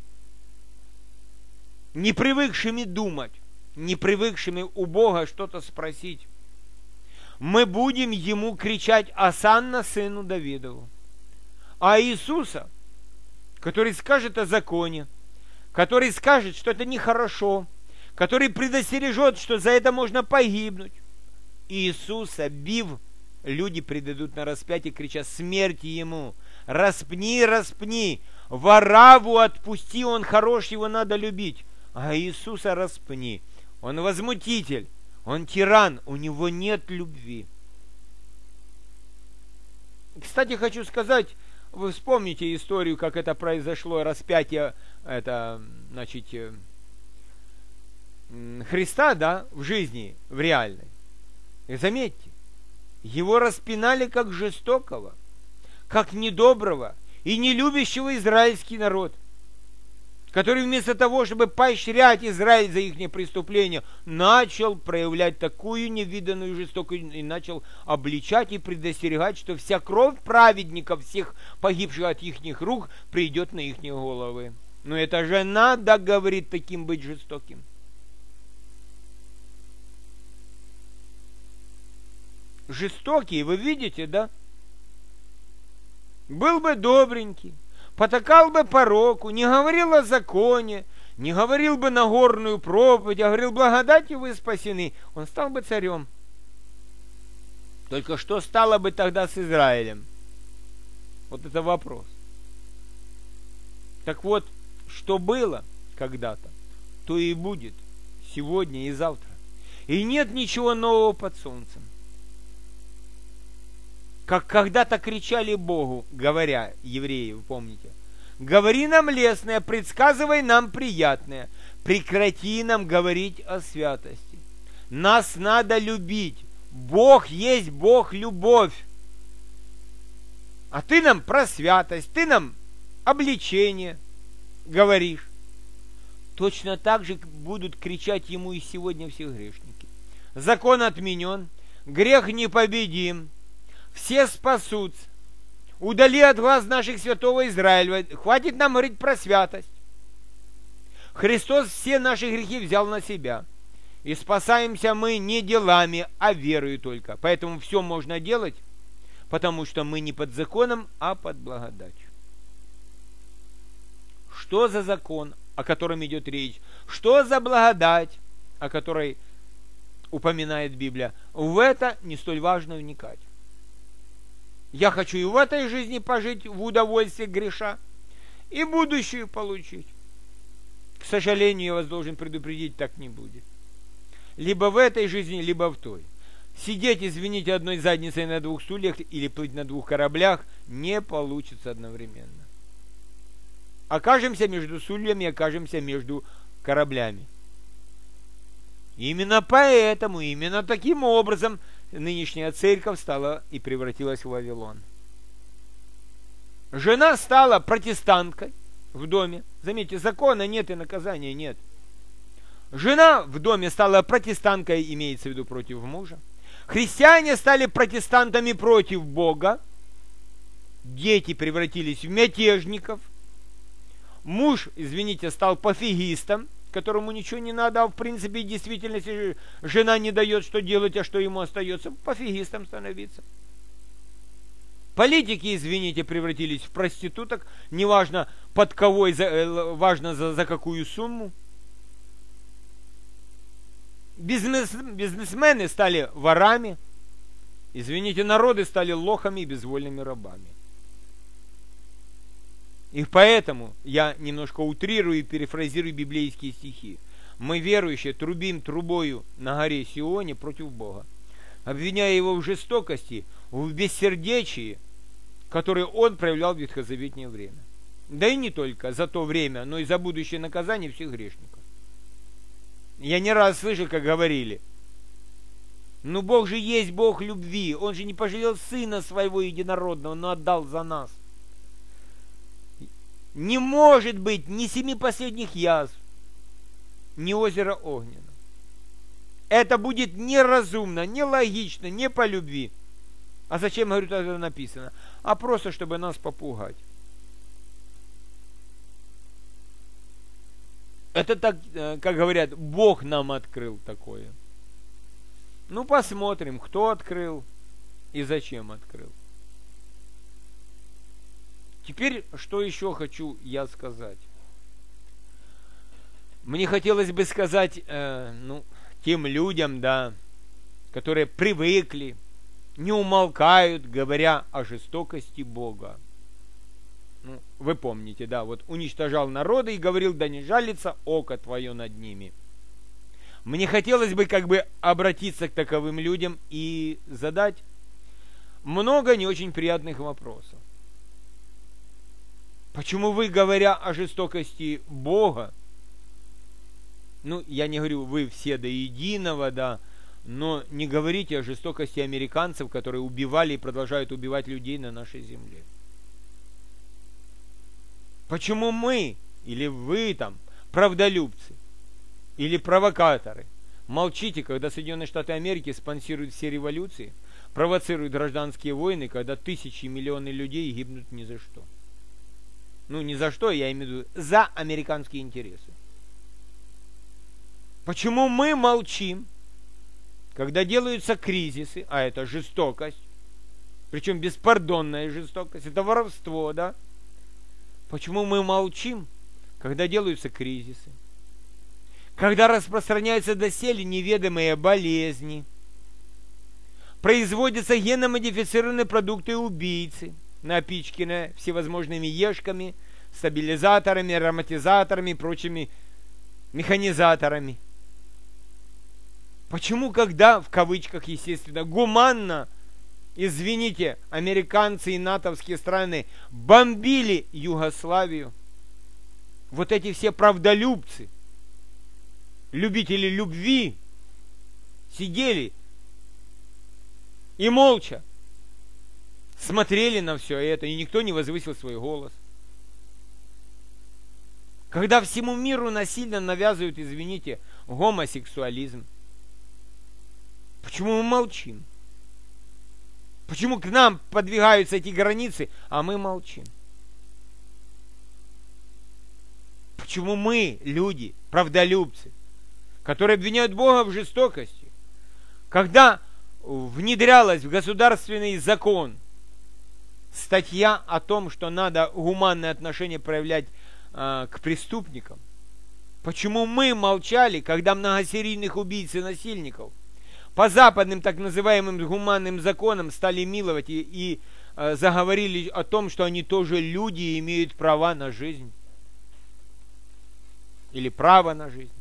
не привыкшими думать, не привыкшими у Бога что-то спросить, мы будем ему кричать «Осанна сыну Давидову». А Иисуса, который скажет о законе, который скажет, что это нехорошо, который предостережет, что за это можно погибнуть, Иисуса, бив, люди предадут на распятие, крича «Смерти ему! Распни, распни! Вораву отпусти, он хорош, его надо любить!» А Иисуса распни. Он возмутитель, он тиран, у него нет любви. Кстати, хочу сказать, вы вспомните историю, как это произошло, распятие, это, значит, Христа, да, в жизни, в реальной. И заметьте, его распинали как жестокого, как недоброго и нелюбящего израильский народ, который вместо того, чтобы поощрять Израиль за их преступления, начал проявлять такую невиданную жестокость и начал обличать и предостерегать, что вся кровь праведников, всех погибших от их рук, придет на их головы. Но это же надо, говорит, таким быть жестоким. Жестокий, вы видите, да? Был бы добренький, потакал бы пороку, не говорил о законе, не говорил бы Нагорную проповедь, а говорил: благодатью вы спасены, он стал бы царем. Только что стало бы тогда с Израилем? Вот это вопрос. Так вот, что было когда-то, то и будет сегодня и завтра. И нет ничего нового под солнцем. Как когда-то кричали Богу, говоря, евреи, вы помните: говори нам лестное, предсказывай нам приятное, прекрати нам говорить о святости. Нас надо любить. Бог есть Бог любовь. А ты нам про святость, ты нам обличение говоришь. Точно так же будут кричать ему и сегодня все грешники. Закон отменен, грех непобедим, все спасутся. Удали от глаз наших святого Израиля. Хватит нам говорить про святость. Христос все наши грехи взял на себя. И спасаемся мы не делами, а верою только. Поэтому все можно делать, потому что мы не под законом, а под благодатью. Что за закон, о котором идет речь? Что за благодать, о которой упоминает Библия? В это не столь важно вникать. Я хочу и в этой жизни пожить в удовольствии греша, и будущую получить. К сожалению, я вас должен предупредить, так не будет. Либо в этой жизни, либо в той. Сидеть, извините, одной задницей на двух стульях или плыть на двух кораблях не получится одновременно. Окажемся между стульями, окажемся между кораблями. Именно поэтому, именно таким образом нынешняя церковь стала и превратилась в Вавилон. Жена стала протестанткой в доме. Заметьте, закона нет и наказания нет. Жена в доме стала протестанткой, имеется в виду против мужа. Христиане стали протестантами против Бога. Дети превратились в мятежников. Муж, извините, стал пофигистом, которому ничего не надо, а в принципе в действительности жена не дает, что делать, а что ему остается? Пофигистом становиться. Политики, извините, превратились в проституток, неважно под кого, и за, важно за, за какую сумму. Бизнес, бизнесмены стали ворами, извините, народы стали лохами и безвольными рабами. И поэтому я немножко утрирую и перефразирую библейские стихи. Мы, верующие, трубим трубою на горе Сионе против Бога, обвиняя его в жестокости, в бессердечии, которое он проявлял в ветхозаветнее время. Да и не только за то время, но и за будущее наказание всех грешников. Я не раз слышал, как говорили: ну Бог же есть Бог любви, Он же не пожалел Сына Своего Единородного, но отдал за нас. Не может быть ни семи последних язв, ни озера огненного. Это будет неразумно, нелогично, не по любви. А зачем, говорю, это написано? А просто, чтобы нас попугать. Это так, как говорят, Бог нам открыл такое. Ну, посмотрим, кто открыл и зачем открыл. Теперь, что еще хочу я сказать? Мне хотелось бы сказать, э, ну, тем людям, да, которые привыкли, не умолкают, говоря о жестокости Бога. Ну, вы помните, да, вот уничтожал народы и говорил: да не жалится око твое над ними. Мне хотелось бы как бы обратиться к таковым людям и задать много не очень приятных вопросов. Почему вы, говоря о жестокости Бога, ну, я не говорю вы все до единого, да, но не говорите о жестокости американцев, которые убивали и продолжают убивать людей на нашей земле? Почему мы, или вы там, правдолюбцы, или провокаторы, молчите, когда Соединенные Штаты Америки спонсируют все революции, провоцируют гражданские войны, когда тысячи и миллионы людей гибнут ни за что? Ну, ни за что, я имею в виду за американские интересы. Почему мы молчим, когда делаются кризисы, а это жестокость, причем беспардонная жестокость, это воровство, да? Почему мы молчим, когда делаются кризисы, когда распространяются доселе неведомые болезни, производятся генно-модифицированные продукты и убийцы, напичканные всевозможными ешками, стабилизаторами, ароматизаторами и прочими механизаторами? Почему, когда, в кавычках, естественно, гуманно, извините, американцы и натовские страны бомбили Югославию, вот эти все правдолюбцы, любители любви, сидели и молча смотрели на все это, и никто не возвысил свой голос? Когда всему миру насильно навязывают, извините, гомосексуализм, почему мы молчим? Почему к нам подвигаются эти границы, а мы молчим? Почему мы, люди, правдолюбцы, которые обвиняют Бога в жестокости, когда внедрялась в государственный закон статья о том, что надо гуманное отношение проявлять э, к преступникам, почему мы молчали, когда многосерийных убийц и насильников по западным так называемым гуманным законам стали миловать и, и э, заговорили о том, что они тоже люди и имеют права на жизнь? Или право на жизнь?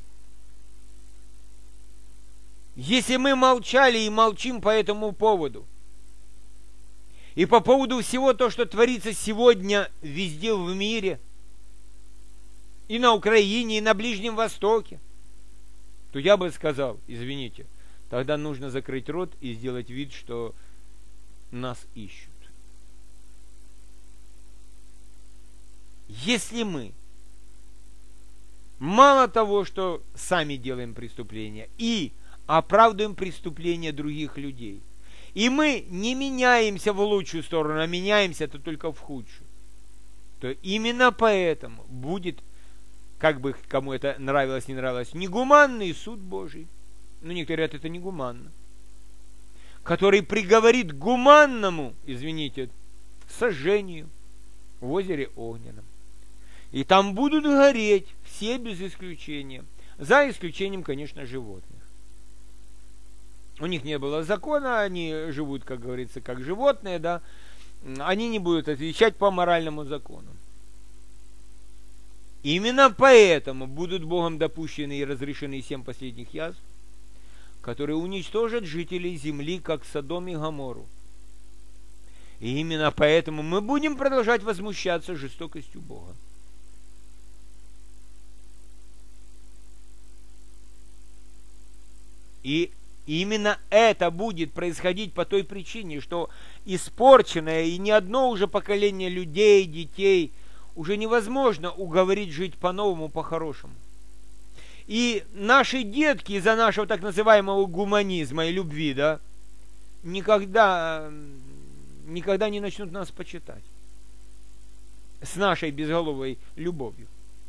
Если мы молчали и молчим по этому поводу, и по поводу всего того, что творится сегодня везде в мире, и на Украине, и на Ближнем Востоке, то я бы сказал, извините, тогда нужно закрыть рот и сделать вид, что нас ищут. Если мы мало того, что сами делаем преступления и оправдываем преступления других людей, и мы не меняемся в лучшую сторону, а меняемся-то только в худшую, то именно поэтому будет как бы кому это нравилось, не нравилось, негуманный суд Божий. Ну, некоторые говорят, это негуманно. Который приговорит к гуманному, извините, сожжению в озере Огненном. И там будут гореть все без исключения. За исключением, конечно, животных. У них не было закона, они живут, как говорится, как животные, да. Они не будут отвечать по моральному закону. Именно поэтому будут Богом допущены и разрешены семь последних язв, которые уничтожат жителей земли, как Содом и Гоморру. И именно поэтому мы будем продолжать возмущаться жестокостью Бога. И именно это будет происходить по той причине, что испорченное и не одно уже поколение людей, детей, уже невозможно уговорить жить по-новому, по-хорошему. И наши детки из-за нашего так называемого гуманизма и любви, да, никогда, никогда не начнут нас почитать с нашей безголовой любовью.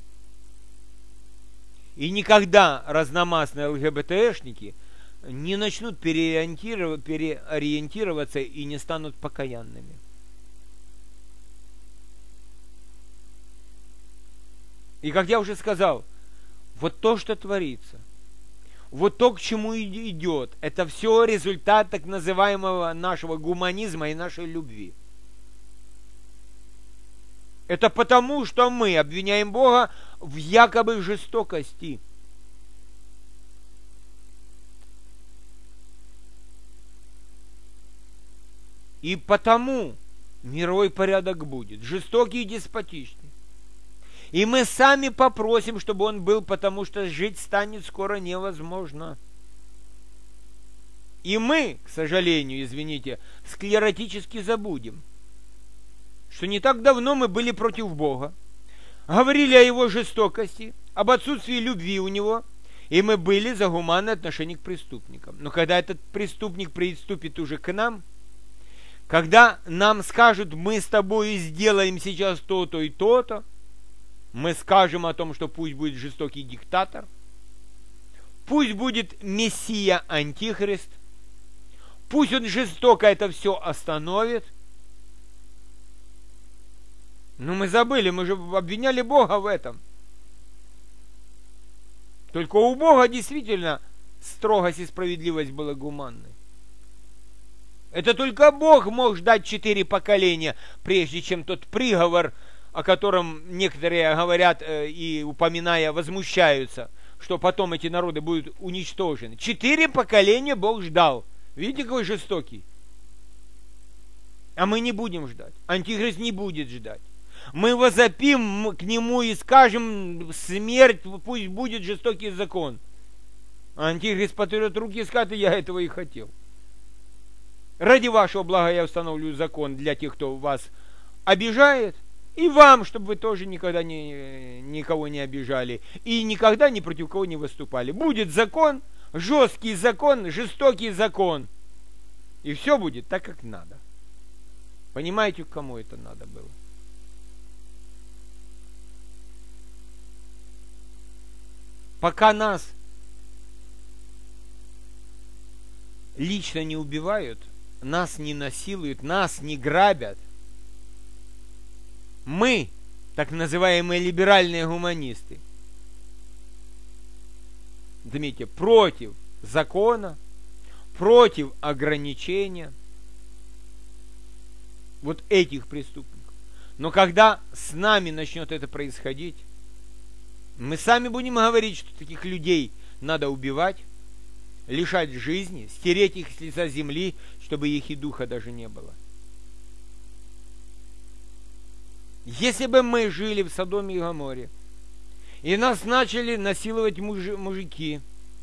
И никогда разномастные ЛГБТшники не начнут переориентироваться и не станут покаянными. И как я уже сказал, вот то, что творится, вот то, к чему идет, это все результат так называемого нашего гуманизма и нашей любви. Это потому, что мы обвиняем Бога в якобы жестокости. И потому мировой порядок будет жестокий и деспотичный. И мы сами попросим, чтобы он был, потому что жить станет скоро невозможно. И мы, к сожалению, извините, склеротически забудем, что не так давно мы были против Бога, говорили о его жестокости, об отсутствии любви у него, и мы были за гуманное отношение к преступникам. Но когда этот преступник приступит уже к нам, когда нам скажут, мы с тобой сделаем сейчас то-то и то-то, мы скажем о том, что пусть будет жестокий диктатор, пусть будет Мессия Антихрист, пусть он жестоко это все остановит. Но мы забыли, мы же обвиняли Бога в этом. Только у Бога действительно строгость и справедливость была гуманной. Это только Бог мог ждать четыре поколения, прежде чем тот приговор, о котором некоторые говорят э, и упоминая, возмущаются, что потом эти народы будут уничтожены. Четыре поколения Бог ждал. Видите, какой жестокий? А мы не будем ждать. Антихрист не будет ждать. Мы возопим к нему и скажем: смерть, пусть будет жестокий закон. А Антихрист потрет руки и скажет: я этого и хотел. Ради вашего блага я установлю закон для тех, кто вас обижает, и вам, чтобы вы тоже никогда не, никого не обижали и никогда ни против кого не выступали. Будет закон, жесткий закон, жестокий закон. И все будет так, как надо. Понимаете, кому это надо было? Пока нас лично не убивают, нас не насилуют, нас не грабят, мы, так называемые либеральные гуманисты, заметьте, против закона, против ограничения вот этих преступников. Но когда с нами начнет это происходить, мы сами будем говорить, что таких людей надо убивать, лишать жизни, стереть их с лица земли, чтобы их и духа даже не было. Если бы мы жили в Содоме и Гоморе, и нас начали насиловать муж, мужики,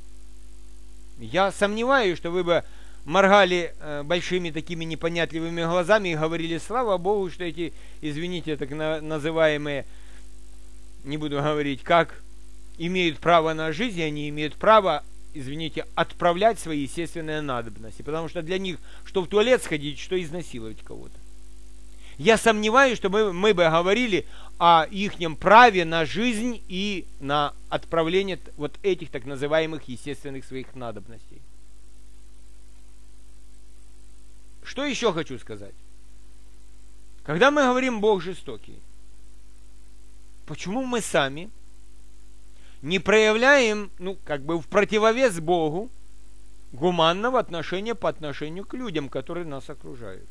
я сомневаюсь, что вы бы моргали э, большими такими непонятливыми глазами и говорили: слава Богу, что эти, извините, так на, называемые, не буду говорить как, имеют право на жизнь, и они имеют право, извините, отправлять свои естественные надобности, потому что для них что в туалет сходить, что изнасиловать кого-то. Я сомневаюсь, что мы, мы бы говорили о ихнем праве на жизнь и на отправление вот этих так называемых естественных своих надобностей. Что еще хочу сказать? Когда мы говорим «Бог жестокий», почему мы сами не проявляем, ну, как бы в противовес Богу, гуманного отношения по отношению к людям, которые нас окружают?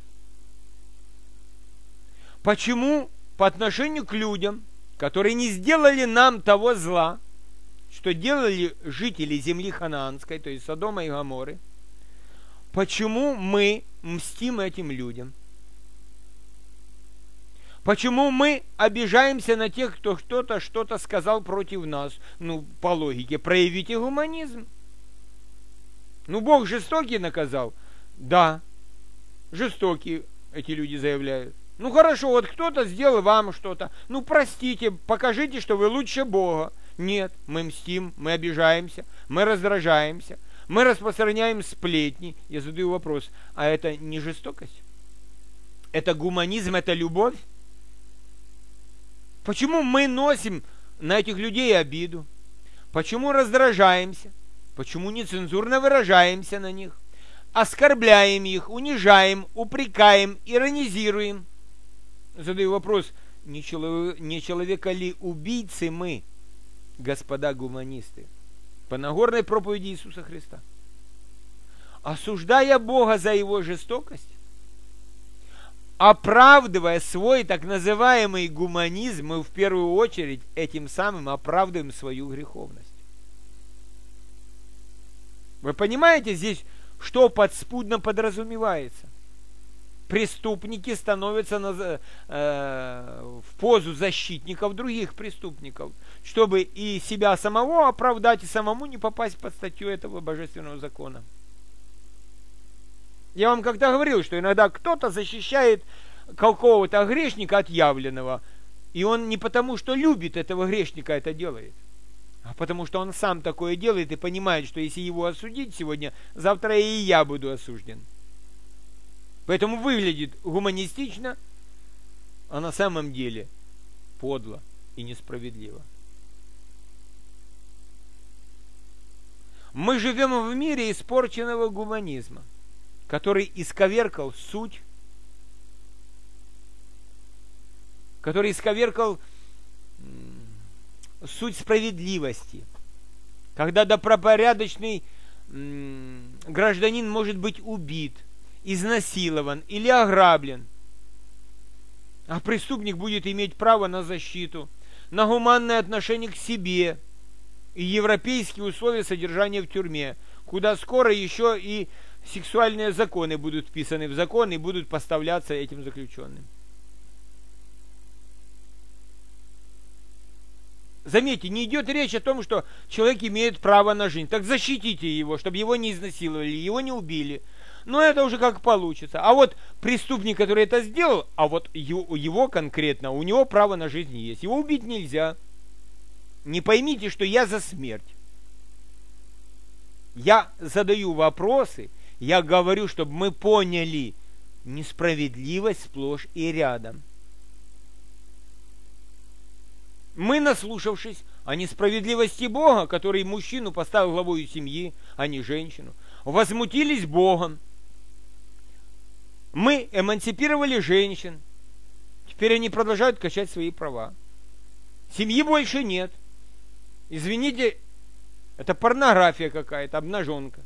Почему по отношению к людям, которые не сделали нам того зла, что делали жители земли ханаанской, то есть Содома и Гоморры, почему мы мстим этим людям? Почему мы обижаемся на тех, кто что-то, что-то сказал против нас? Ну, по логике, проявите гуманизм. Ну, Бог жестокий наказал? Да, жестокие эти люди заявляют. Ну, хорошо, вот кто-то сделал вам что-то. Ну, простите, покажите, что вы лучше Бога. Нет, мы мстим, мы обижаемся, мы раздражаемся, мы распространяем сплетни. Я задаю вопрос, а это не жестокость? Это гуманизм, это любовь? Почему мы носим на этих людей обиду? Почему раздражаемся? Почему нецензурно выражаемся на них? Оскорбляем их, унижаем, упрекаем, иронизируем? Задаю вопрос, не, челов... не человека ли убийцы мы, господа гуманисты, по Нагорной проповеди Иисуса Христа? Осуждая Бога за его жестокость, оправдывая свой так называемый гуманизм, мы в первую очередь этим самым оправдываем свою греховность. Вы понимаете здесь, что подспудно подразумевается? Преступники становятся на, э, в позу защитников других преступников, чтобы и себя самого оправдать, и самому не попасть под статью этого божественного закона. Я вам когда говорил, что иногда кто-то защищает какого-то грешника отъявленного, и он не потому, что любит этого грешника, это делает, а потому что он сам такое делает и понимает, что если его осудить сегодня, завтра и я буду осужден. Поэтому выглядит гуманистично, а на самом деле подло и несправедливо. Мы живем в мире испорченного гуманизма, который исковеркал суть, который исковеркал суть справедливости, когда добропорядочный гражданин может быть убит, изнасилован или ограблен, а преступник будет иметь право на защиту, на гуманное отношение к себе и европейские условия содержания в тюрьме, куда скоро еще и сексуальные законы будут вписаны в закон и будут поставляться этим заключенным. Заметьте, не идет речь о том, что человек имеет право на жизнь. Так защитите его, чтобы его не изнасиловали, его не убили. Но это уже как получится. А вот преступник, который это сделал, а вот его, его конкретно, у него право на жизнь есть. Его убить нельзя. Не поймите, что я за смерть. Я задаю вопросы, я говорю, чтобы мы поняли несправедливость сплошь и рядом. Мы, наслушавшись о несправедливости Бога, который мужчину поставил главой семьи, а не женщину, возмутились Богом. Мы эмансипировали женщин. Теперь они продолжают качать свои права. Семьи больше нет. Извините, это порнография какая-то, обнаженка.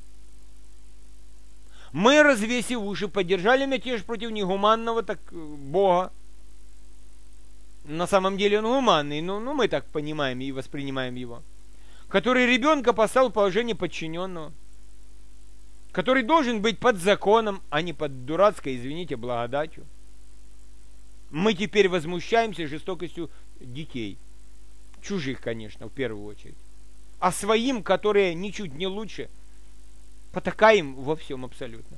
Мы, развесив уши, поддержали мятеж против негуманного так, Бога. На самом деле он гуманный, но ну, мы так понимаем и воспринимаем его. Который ребенка поставил в положение подчиненного. Который должен быть под законом, а не под дурацкой, извините, благодатью. Мы теперь возмущаемся жестокостью детей. Чужих, конечно, в первую очередь. А своим, которые ничуть не лучше, потакаем во всем абсолютно.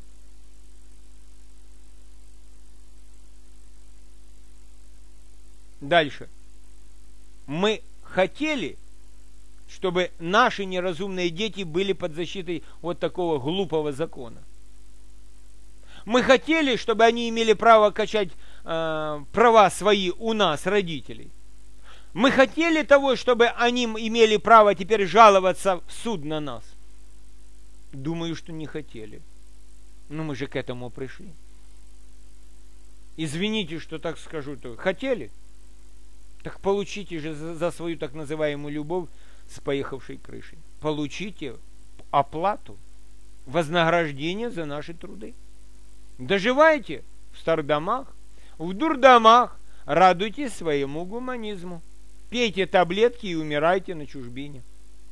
Дальше. Мы хотели, чтобы наши неразумные дети были под защитой вот такого глупого закона. Мы хотели, чтобы они имели право качать э, права свои у нас, родителей. Мы хотели того, чтобы они имели право теперь жаловаться в суд на нас. Думаю, что не хотели. Но мы же к этому пришли. Извините, что так скажу, то хотели? Так получите же за, за свою так называемую любовь с поехавшей крышей. Получите оплату, вознаграждение за наши труды. Доживайте в стардомах, в дурдомах, радуйтесь своему гуманизму. Пейте таблетки и умирайте на чужбине.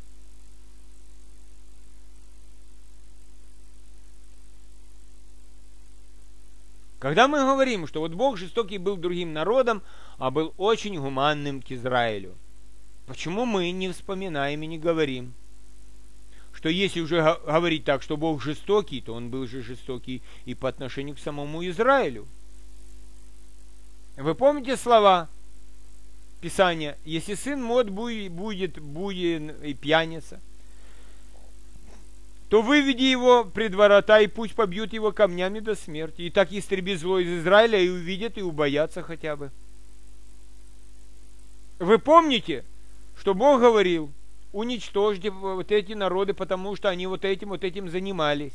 Когда мы говорим, что вот Бог жестокий был другим народом, а был очень гуманным к Израилю, почему мы не вспоминаем и не говорим, что если уже говорить так, что Бог жестокий, то Он был же жестокий и по отношению к самому Израилю? Вы помните слова Писания: если сын мод будет, будет буен и пьяница, то выведи его пред ворота, и пусть побьют его камнями до смерти. И так истреби зло из Израиля, и увидят, и убоятся хотя бы. Вы помните, что Бог говорил: уничтожьте вот эти народы, потому что они вот этим, вот этим занимались.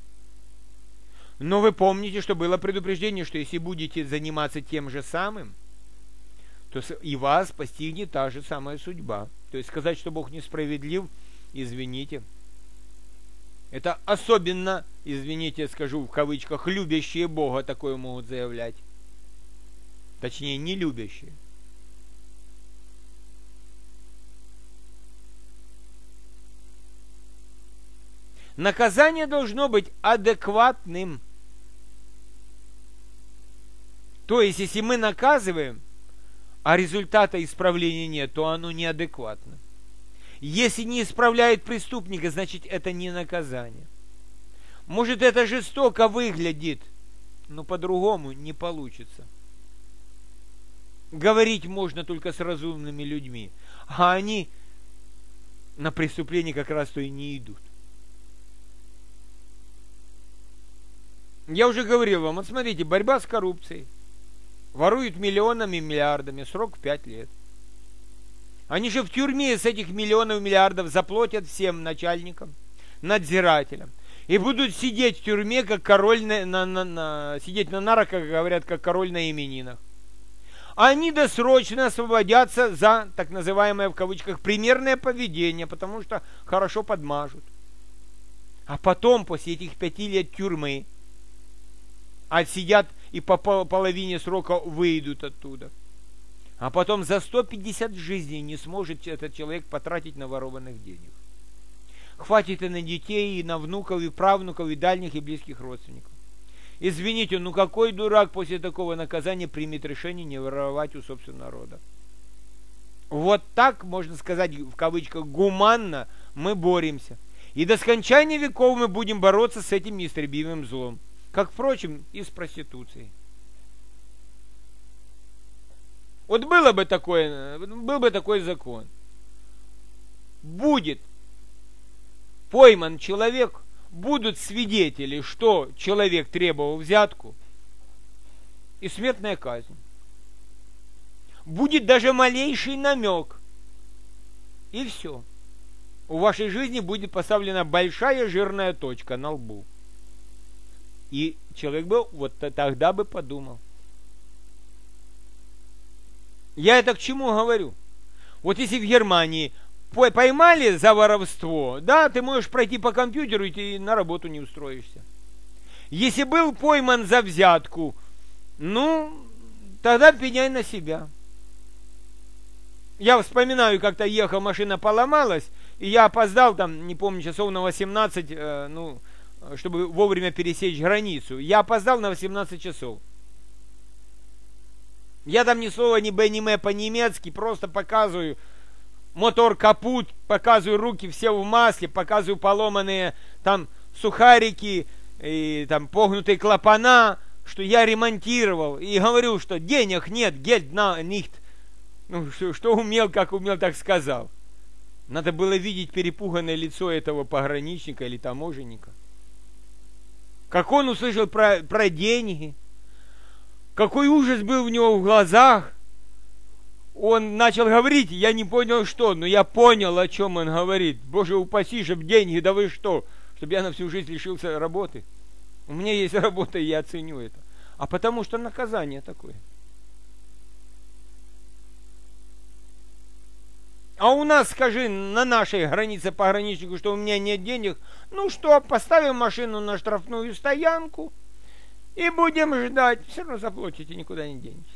Но вы помните, что было предупреждение, что если будете заниматься тем же самым, то и вас постигнет та же самая судьба. То есть сказать, что Бог несправедлив, извините. Это особенно, извините, скажу в кавычках, любящие Бога такое могут заявлять. Точнее, не любящие. Наказание должно быть адекватным. То есть, если мы наказываем, а результата исправления нет, то оно неадекватно. Если не исправляет преступника, значит, это не наказание. Может, это жестоко выглядит, но по-другому не получится. Говорить можно только с разумными людьми, а они на преступление как раз то и не идут. Я уже говорил вам, вот смотрите, борьба с коррупцией. Воруют миллионами, миллиардами, срок пять лет. Они же в тюрьме с этих миллионов, миллиардов заплатят всем начальникам, надзирателям. И будут сидеть в тюрьме, как король на, на, на, на сидеть на нарах, как говорят, как король на именинах. Они досрочно освободятся за так называемое в кавычках примерное поведение, потому что хорошо подмажут. А потом, после этих пяти лет тюрьмы, отсидят и по половине срока выйдут оттуда. А потом за сто пятьдесят жизней не сможет этот человек потратить на ворованных денег. Хватит и на детей, и на внуков, и правнуков, и дальних, и близких родственников. Извините, ну какой дурак после такого наказания примет решение не воровать у собственного народа? Вот так, можно сказать, в кавычках, гуманно мы боремся. И до скончания веков мы будем бороться с этим неистребимым злом. Как, впрочем, и с проституцией. Вот было бы такое, был бы такой закон. Будет пойман человек, будут свидетели, что человек требовал взятку, и смертная казнь. Будет даже малейший намек, и все. У вашей жизни будет поставлена большая жирная точка на лбу. И человек бы вот тогда бы подумал. Я это к чему говорю? Вот если в Германии поймали за воровство, да, ты можешь пройти по компьютеру, и ты на работу не устроишься. Если был пойман за взятку, ну, тогда пеняй на себя. Я вспоминаю, как-то ехал, машина поломалась, и я опоздал там, не помню, часов на восемнадцать, э, ну, чтобы вовремя пересечь границу. Я опоздал на восемнадцать часов. Я там ни слова, ни б, ни м по-немецки, просто показываю мотор капут, показываю руки все в масле, показываю поломанные там сухарики, и там погнутые клапана, что я ремонтировал. И говорю, что денег нет, гельд на нихт. Ну, что, что умел, как умел, так сказал. Надо было видеть перепуганное лицо этого пограничника или таможенника. как он услышал про, про деньги, какой ужас был у него в глазах. Он начал говорить, я не понял что, но я понял, о чем он говорит. Боже упаси, чтоб деньги, да вы что, чтобы я на всю жизнь лишился работы. У меня есть работа, и я ценю это. А потому что наказание такое. А у нас, скажи, на нашей границе пограничнику, что у меня нет денег, ну что, поставим машину на штрафную стоянку и будем ждать. Все равно заплатите, никуда не денетесь.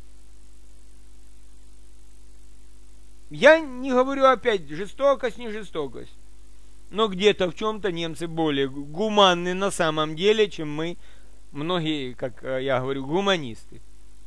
Я не говорю опять жестокость, не жестокость. Но где-то в чем-то немцы более гуманны на самом деле, чем мы, многие, как я говорю, гуманисты.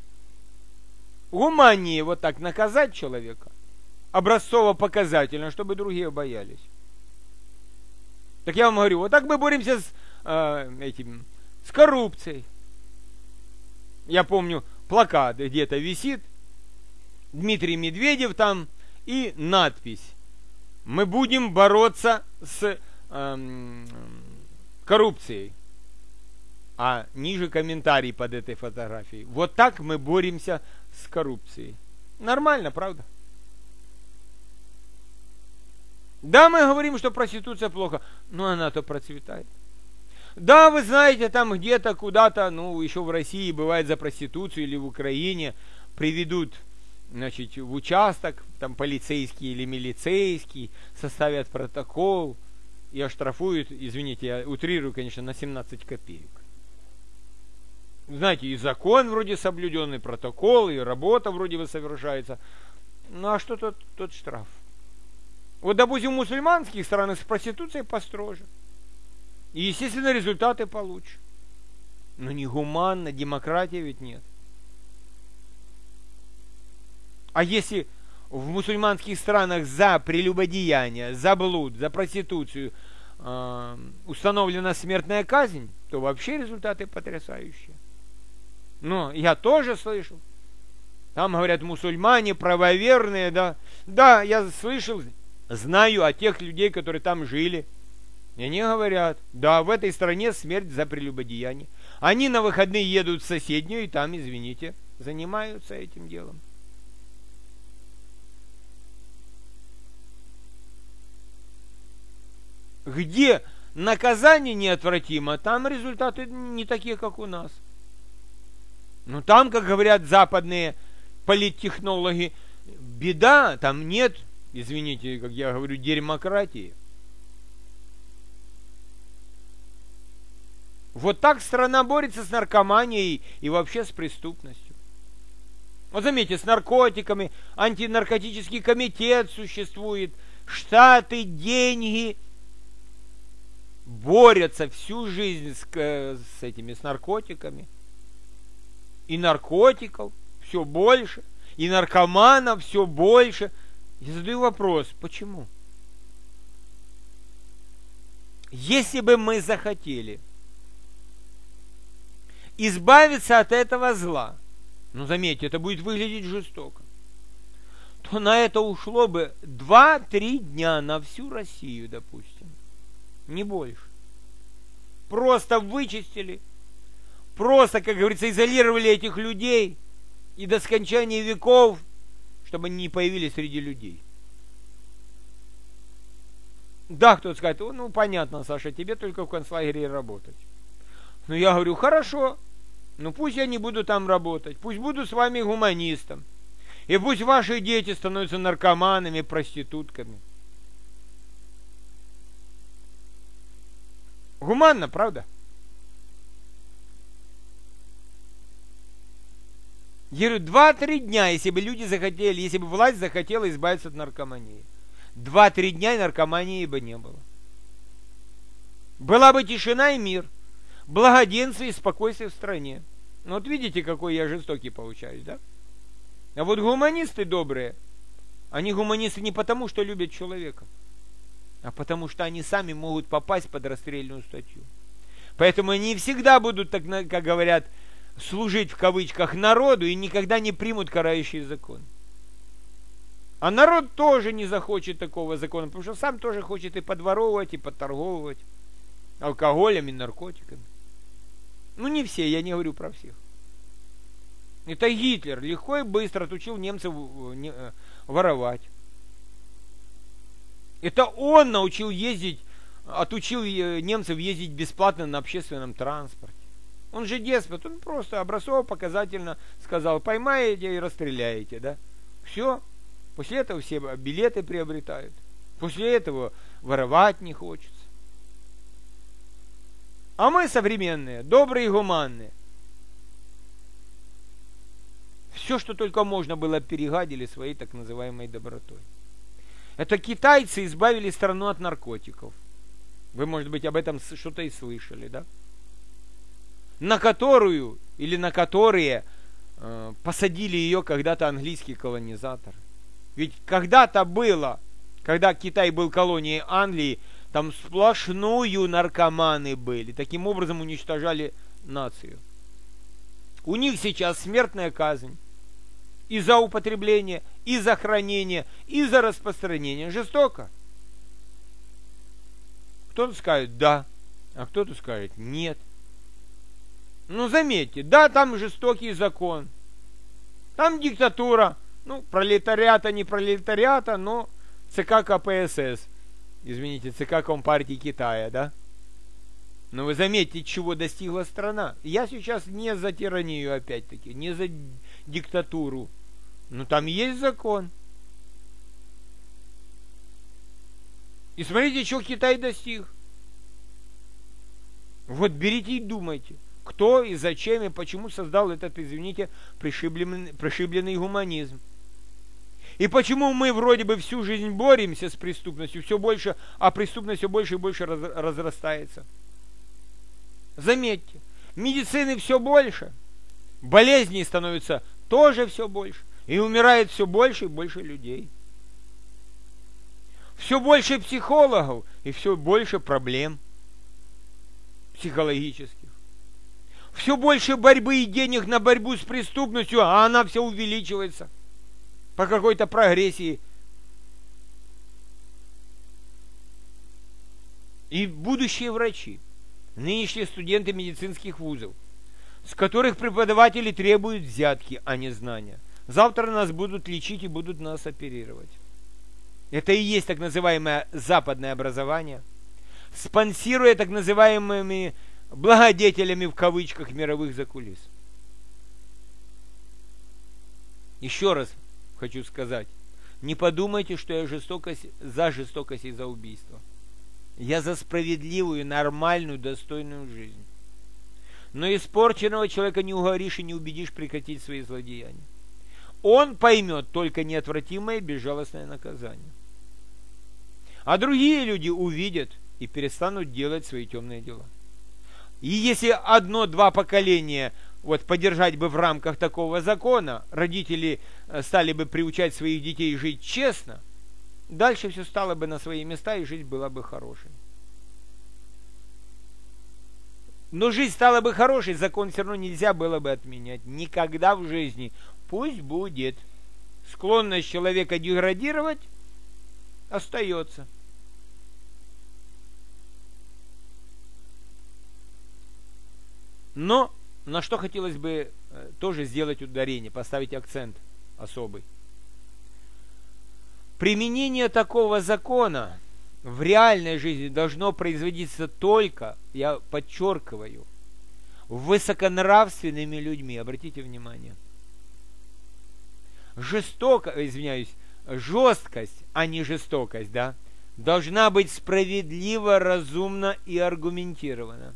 Гуманнее вот так наказать человека, образцово-показательно, чтобы другие боялись. Так я вам говорю, вот так мы боремся с, э, этим, с коррупцией. Я помню, плакат где-то висит, Дмитрий Медведев там, и надпись: мы будем бороться с э, коррупцией. А ниже комментарий под этой фотографией: вот так мы боремся с коррупцией. Нормально, правда? Да, мы говорим, что проституция плохо, но она-то процветает. Да, вы знаете, там где-то, куда-то, ну, еще в России бывает за проституцию или в Украине приведут, значит, в участок, там полицейский или милицейский, составят протокол и оштрафуют, извините, я утрирую, конечно, на семнадцать копеек. Знаете, и закон вроде соблюденный, протокол, и работа вроде бы совершается. Ну, а что тот, тот штраф? Вот, допустим, в мусульманских странах с проституцией построже. И, естественно, результаты получше. Но не гуманно, демократии ведь нет. А если в мусульманских странах за прелюбодеяние, за блуд, за проституцию э, установлена смертная казнь, то вообще результаты потрясающие. Но я тоже слышал. Там, говорят, мусульмане правоверные, да. Да, я слышал, знаю о тех людей, которые там жили. И они говорят, да, в этой стране смерть за прелюбодеяние. Они на выходные едут в соседнюю и там, извините, занимаются этим делом. Где наказание неотвратимо, там результаты не такие, как у нас. Но там, как говорят западные политтехнологи, беда, там нет, извините, как я говорю, дерьмократии. Вот так страна борется с наркоманией и вообще с преступностью. Вот заметьте, с наркотиками, антинаркотический комитет существует, штаты, деньги, борются всю жизнь с, с этими, с наркотиками. И наркотиков все больше, и наркоманов все больше. Я задаю вопрос, почему? Если бы мы захотели избавиться от этого зла, ну заметьте, это будет выглядеть жестоко, то на это ушло бы два-три дня на всю Россию, допустим. Не больше. Просто вычистили, просто, как говорится, изолировали этих людей и до скончания веков, чтобы они не появились среди людей. Да, кто-то скажет, ну понятно, Саша, тебе только в концлагере работать. Ну я говорю, хорошо, ну пусть я не буду там работать, пусть буду с вами гуманистом, и пусть ваши дети становятся наркоманами, проститутками. Гуманно, правда? Я говорю, два-три дня, если бы люди захотели, если бы власть захотела избавиться от наркомании, два-три дня и наркомании бы не было. Была бы тишина и мир, благоденствие и спокойствие в стране. Ну вот видите, какой я жестокий получаюсь, да? А вот гуманисты добрые, они гуманисты не потому, что любят человека, а потому что они сами могут попасть под расстрельную статью. Поэтому они всегда будут, так, как говорят, служить в кавычках народу и никогда не примут карающий закон. А народ тоже не захочет такого закона, потому что сам тоже хочет и подворовывать, и подторговывать алкоголем и наркотиками. Ну не все, я не говорю про всех. Это Гитлер легко и быстро отучил немцев воровать. Это он научил ездить, отучил немцев ездить бесплатно на общественном транспорте. Он же деспот, он просто образцово-показательно сказал, поймаете и расстреляете, да? Все. После этого все билеты приобретают. После этого воровать не хочется. А мы современные, добрые и гуманные. Все, что только можно было, перегадили своей так называемой добротой. Это китайцы избавили страну от наркотиков. Вы, может быть, об этом что-то и слышали, да? На которую или на которые э, посадили ее когда-то английские колонизаторы. Ведь когда-то было, когда Китай был колонией Англии, там сплошную наркоманы были. Таким образом уничтожали нацию. У них сейчас смертная казнь. И за употребление, и за хранение, и за распространение. Жестоко. Кто-то скажет да, а кто-то скажет нет. Ну заметьте, да, там жестокий закон. Там диктатура. Ну, пролетариата, не пролетариата, но ЦК КПСС. Извините, ЦК Компартии Китая, да? Но вы заметьте, чего достигла страна. Я сейчас не за тиранию, опять-таки, не за диктатуру. Но там есть закон. И смотрите, что Китай достиг. Вот берите и думайте, кто и зачем и почему создал этот, извините, пришибленный, пришибленный гуманизм. И почему мы вроде бы всю жизнь боремся с преступностью, все больше, а преступность все больше и больше раз, разрастается. Заметьте, медицины все больше, болезней становится тоже все больше, и умирает все больше и больше людей. Все больше психологов и все больше проблем психологических. Все больше борьбы и денег на борьбу с преступностью, а она все увеличивается по какой-то прогрессии. И будущие врачи, нынешние студенты медицинских вузов, с которых преподаватели требуют взятки, а не знания. Завтра нас будут лечить и будут нас оперировать. Это и есть так называемое западное образование, спонсируя так называемыми благодетелями в кавычках мировых закулис. Еще раз хочу сказать, не подумайте, что я жестокость, за жестокость и за убийство. Я за справедливую, нормальную, достойную жизнь. Но испорченного человека не уговоришь и не убедишь прекратить свои злодеяния. Он поймет только неотвратимое безжалостное наказание. А другие люди увидят и перестанут делать свои темные дела. И если одно-два поколения вот подержать бы в рамках такого закона, родители стали бы приучать своих детей жить честно, дальше все стало бы на свои места, и жизнь была бы хорошей. Но жизнь стала бы хорошей, закон все равно нельзя было бы отменять. Никогда в жизни. Пусть будет. Склонность человека деградировать остается. Но на что хотелось бы тоже сделать ударение, поставить акцент особый. Применение такого закона в реальной жизни должно производиться только, я подчеркиваю, высоконравственными людьми. Обратите внимание. Жестоко, извиняюсь, жесткость, а не жестокость, да, должна быть справедлива, разумна и аргументирована.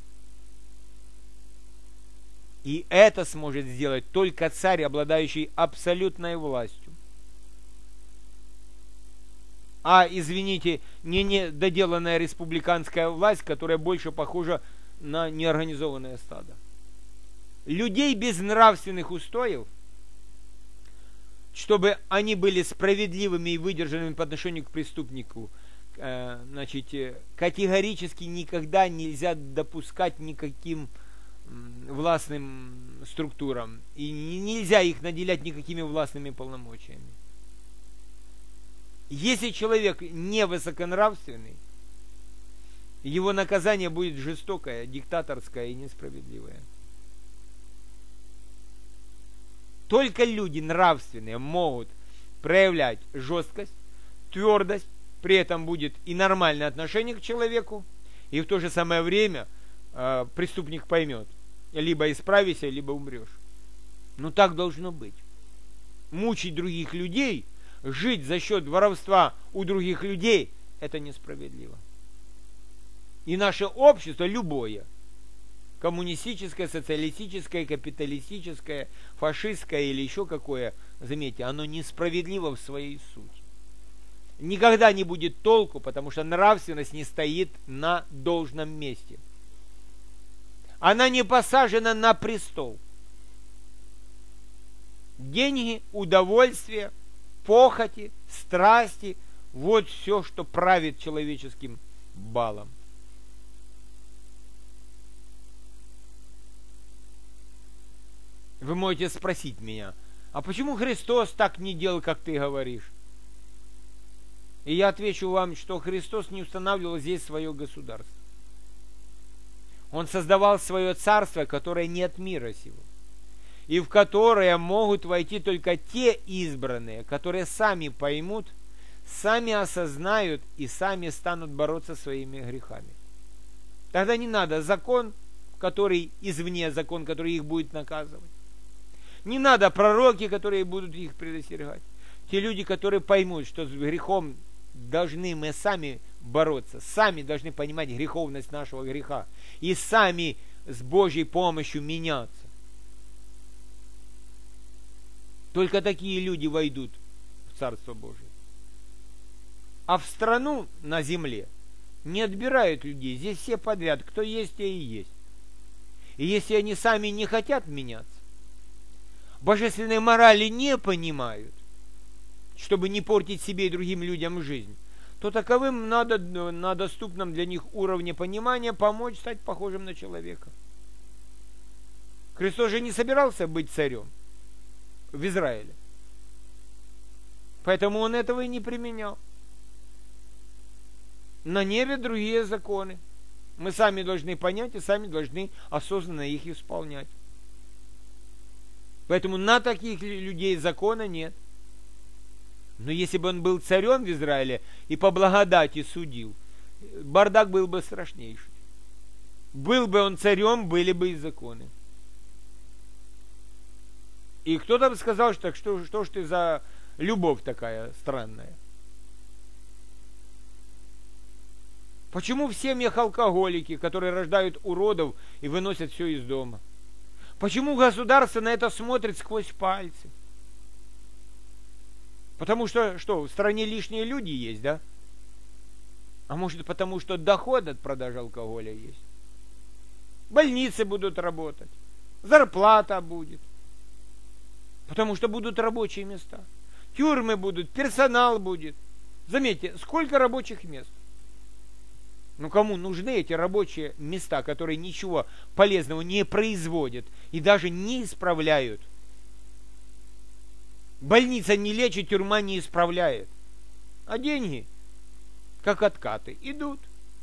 И это сможет сделать только царь, обладающий абсолютной властью. А, извините, не недоделанная республиканская власть, которая больше похожа на неорганизованное стадо. Людей без нравственных устоев, чтобы они были справедливыми и выдержанными по отношению к преступнику, э, значит, категорически никогда нельзя допускать никаким властным структурам. И нельзя их наделять никакими властными полномочиями. Если человек не высоконравственный, его наказание будет жестокое, диктаторское и несправедливое. Только люди нравственные могут проявлять жесткость, твердость, при этом будет и нормальное отношение к человеку, и в то же самое время э, преступник поймет, либо исправишься, либо умрешь. Ну так должно быть. Мучить других людей, жить за счет воровства у других людей, это несправедливо. И наше общество, любое, коммунистическое, социалистическое, капиталистическое, фашистское или еще какое, заметьте, оно несправедливо в своей сути. Никогда не будет толку, потому что нравственность не стоит на должном месте. Она не посажена на престол. Деньги, удовольствие, похоти, страсти – вот все, что правит человеческим балом. Вы можете спросить меня, а почему Христос так не делал, как ты говоришь? И я отвечу вам, что Христос не устанавливал здесь свое государство. Он создавал свое царство, которое не от мира сего, и в которое могут войти только те избранные, которые сами поймут, сами осознают и сами станут бороться своими грехами. Тогда не надо закон, который извне, закон, который их будет наказывать. Не надо пророки, которые будут их предостерегать. Те люди, которые поймут, что с грехом должны мы сами бороться, сами должны понимать греховность нашего греха и сами с Божьей помощью меняться. Только такие люди войдут в Царство Божие. А в страну на земле не отбирают людей. Здесь все подряд, кто есть, те и есть. И если они сами не хотят меняться, божественной морали не понимают, чтобы не портить себе и другим людям жизнь, то таковым надо на доступном для них уровне понимания помочь стать похожим на человека. Христос же не собирался быть царем в Израиле. Поэтому он этого и не применял. На небе другие законы. Мы сами должны понять и сами должны осознанно их исполнять. Поэтому на таких людей закона нет. Но если бы он был царем в Израиле и по благодати судил, бардак был бы страшнейший. Был бы он царем, были бы и законы. И кто-то бы сказал, что, что, что ж ты за любовь такая странная? Почему в семьях алкоголики, которые рождают уродов и выносят все из дома? Почему государство на это смотрит сквозь пальцы? Потому что, что, в стране лишние люди есть, да? А может, потому что доход от продажи алкоголя есть? Больницы будут работать, зарплата будет. Потому что будут рабочие места. Тюрьмы будут, персонал будет. Заметьте, сколько рабочих мест? Ну, кому нужны эти рабочие места, которые ничего полезного не производят и даже не исправляют? Больница не лечит, тюрьма не исправляет. А деньги, как откаты, идут.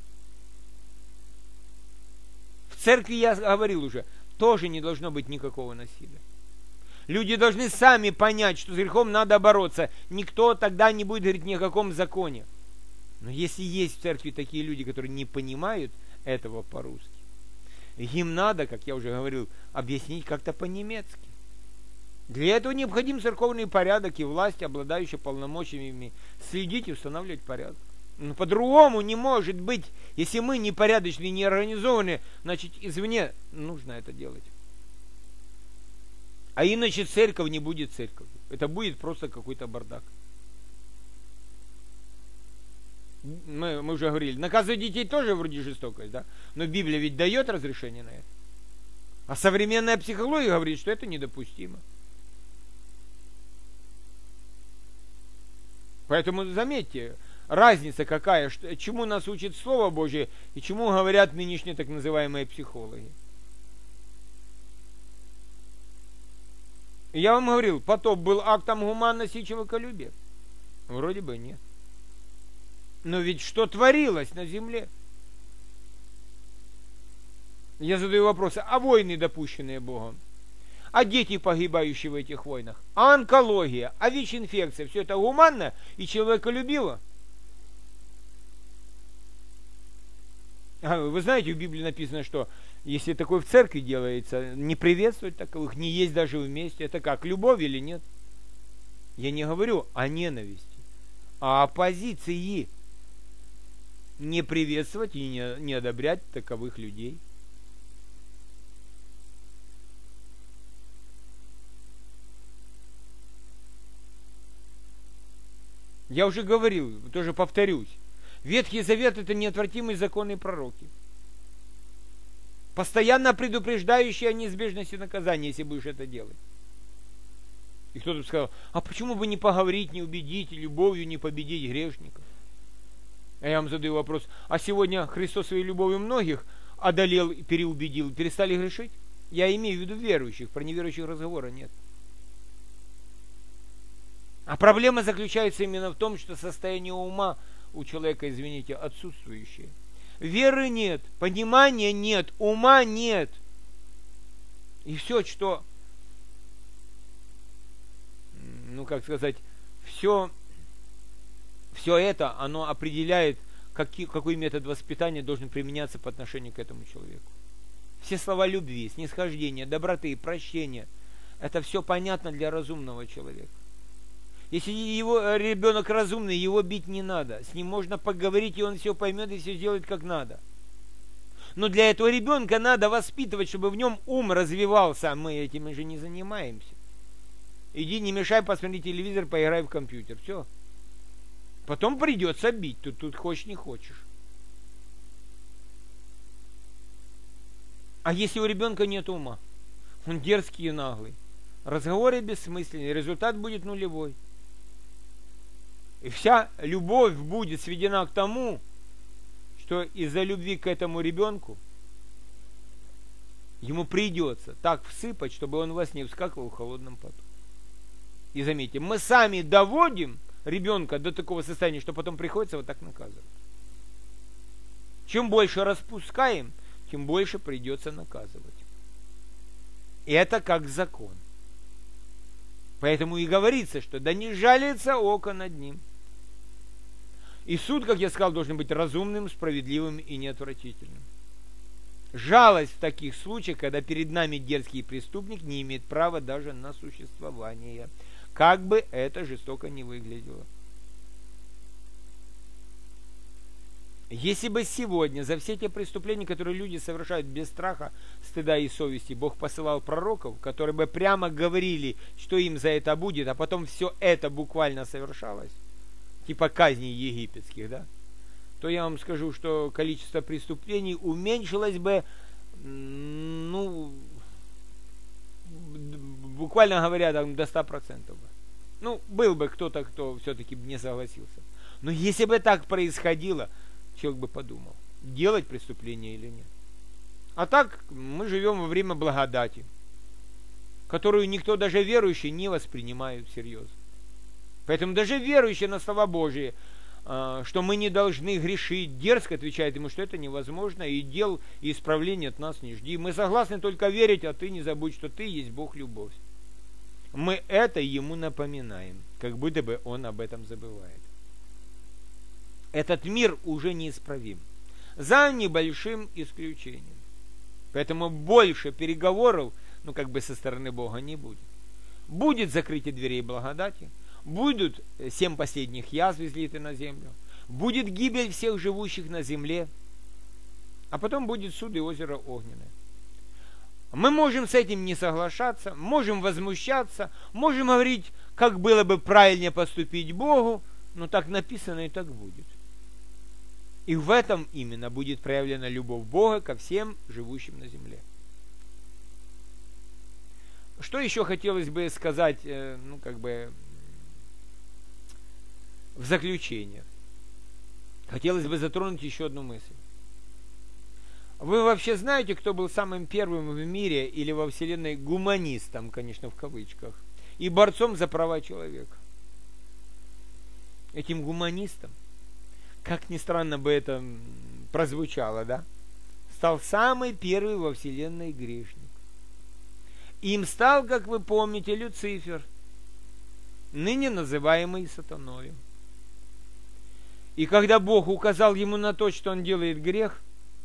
В церкви, я говорил уже, тоже не должно быть никакого насилия. Люди должны сами понять, что с грехом надо бороться. Никто тогда не будет говорить ни о каком законе. Но если есть в церкви такие люди, которые не понимают этого по-русски, им надо, как я уже говорил, объяснить как-то по-немецки. Для этого необходим церковный порядок и власть, обладающая полномочиями следить и устанавливать порядок. Но по-другому не может быть. Если мы непорядочны и не организованы, значит, извне нужно это делать. А иначе церковь не будет церковью. Это будет просто какой-то бардак. Мы, мы уже говорили, наказывать детей тоже вроде жестокость, да? Но Библия ведь дает разрешение на это. А современная психология говорит, что это недопустимо. Поэтому заметьте, разница какая, что, чему нас учит Слово Божие и чему говорят нынешние так называемые психологи. Я вам говорил, потоп был актом гуманности и человеколюбия? Вроде бы нет. Но ведь что творилось на земле? Я задаю вопросы, а войны, допущенные Богом? А дети, погибающие в этих войнах? А онкология? А ВИЧ-инфекция? Все это гуманно и человеколюбиво? А вы знаете, в Библии написано, что если такое в церкви делается, не приветствовать таковых, не есть даже вместе. Это как, любовь или нет? Я не говорю о ненависти, а о позиции. Не приветствовать и не, не одобрять таковых людей. Я уже говорил, тоже повторюсь. Ветхий Завет — это неотвратимые законы и пророки, постоянно предупреждающие о неизбежности наказания, если будешь это делать. И кто-то сказал, а почему бы не поговорить, не убедить, любовью не победить грешников? А я вам задаю вопрос, а сегодня Христос своей любовью многих одолел, переубедил, перестали грешить? Я имею в виду верующих, про неверующих разговора нет. А проблема заключается именно в том, что состояние ума у человека, извините, отсутствующее. Веры нет, понимания нет, ума нет. И все, что, ну как сказать, все, все это, оно определяет, какие, какой метод воспитания должен применяться по отношению к этому человеку. Все слова любви, снисхождения, доброты, прощения, это все понятно для разумного человека. Если его ребенок разумный, его бить не надо. С ним можно поговорить, и он все поймет, и все сделает как надо. Но для этого ребенка надо воспитывать, чтобы в нем ум развивался. А мы этим же не занимаемся. Иди, не мешай, посмотри телевизор, поиграй в компьютер. Все. Потом придется бить. Тут, тут хочешь, не хочешь. А если у ребенка нет ума? Он дерзкий и наглый. Разговоры бессмысленные. Результат будет нулевой. И вся любовь будет сведена к тому, что из-за любви к этому ребенку ему придется так всыпать, чтобы он вас не вскакивал в холодном поту. И заметьте, мы сами доводим ребенка до такого состояния, что потом приходится вот так наказывать. Чем больше распускаем, тем больше придется наказывать. И это как закон. Поэтому и говорится, что да не жалится око над ним. И суд, как я сказал, должен быть разумным, справедливым и неотвратительным. Жалость в таких случаях, когда перед нами дерзкий преступник, не имеет права даже на существование, как бы это жестоко не выглядело. Если бы сегодня за все те преступления, которые люди совершают без страха, стыда и совести, Бог посылал пророков, которые бы прямо говорили, что им за это будет, а потом все это буквально совершалось, типа казней египетских, да, то я вам скажу, что количество преступлений уменьшилось бы, ну, буквально говоря, там, до ста процентов. Ну, был бы кто-то, кто все-таки не согласился. Но если бы так происходило, человек бы подумал, делать преступление или нет. А так мы живем во время благодати, которую никто, даже верующий, не воспринимает всерьез. Поэтому даже верующий на слова Божьи, что мы не должны грешить, дерзко отвечает ему, что это невозможно, и дел и исправления от нас не жди. Мы согласны только верить, а ты не забудь, что ты есть Бог любовь. Мы это ему напоминаем, как будто бы он об этом забывает. Этот мир уже неисправим, за небольшим исключением. Поэтому больше переговоров, ну как бы со стороны Бога не будет. Будет закрытие дверей благодати, будут семь последних язв излиты на землю, будет гибель всех живущих на земле, а потом будет суд и озеро огненное. Мы можем с этим не соглашаться, можем возмущаться, можем говорить, как было бы правильнее поступить Богу, но так написано и так будет. И в этом именно будет проявлена любовь Бога ко всем живущим на земле. Что еще хотелось бы сказать, ну, как бы, в заключение? Хотелось бы затронуть еще одну мысль. Вы вообще знаете, кто был самым первым в мире или во Вселенной гуманистом, конечно, в кавычках, и борцом за права человека? Этим гуманистом, как ни странно бы это прозвучало, да, стал самый первый во Вселенной грешник. Им стал, как вы помните, Люцифер, ныне называемый сатаною. И когда Бог указал ему на то, что он делает грех,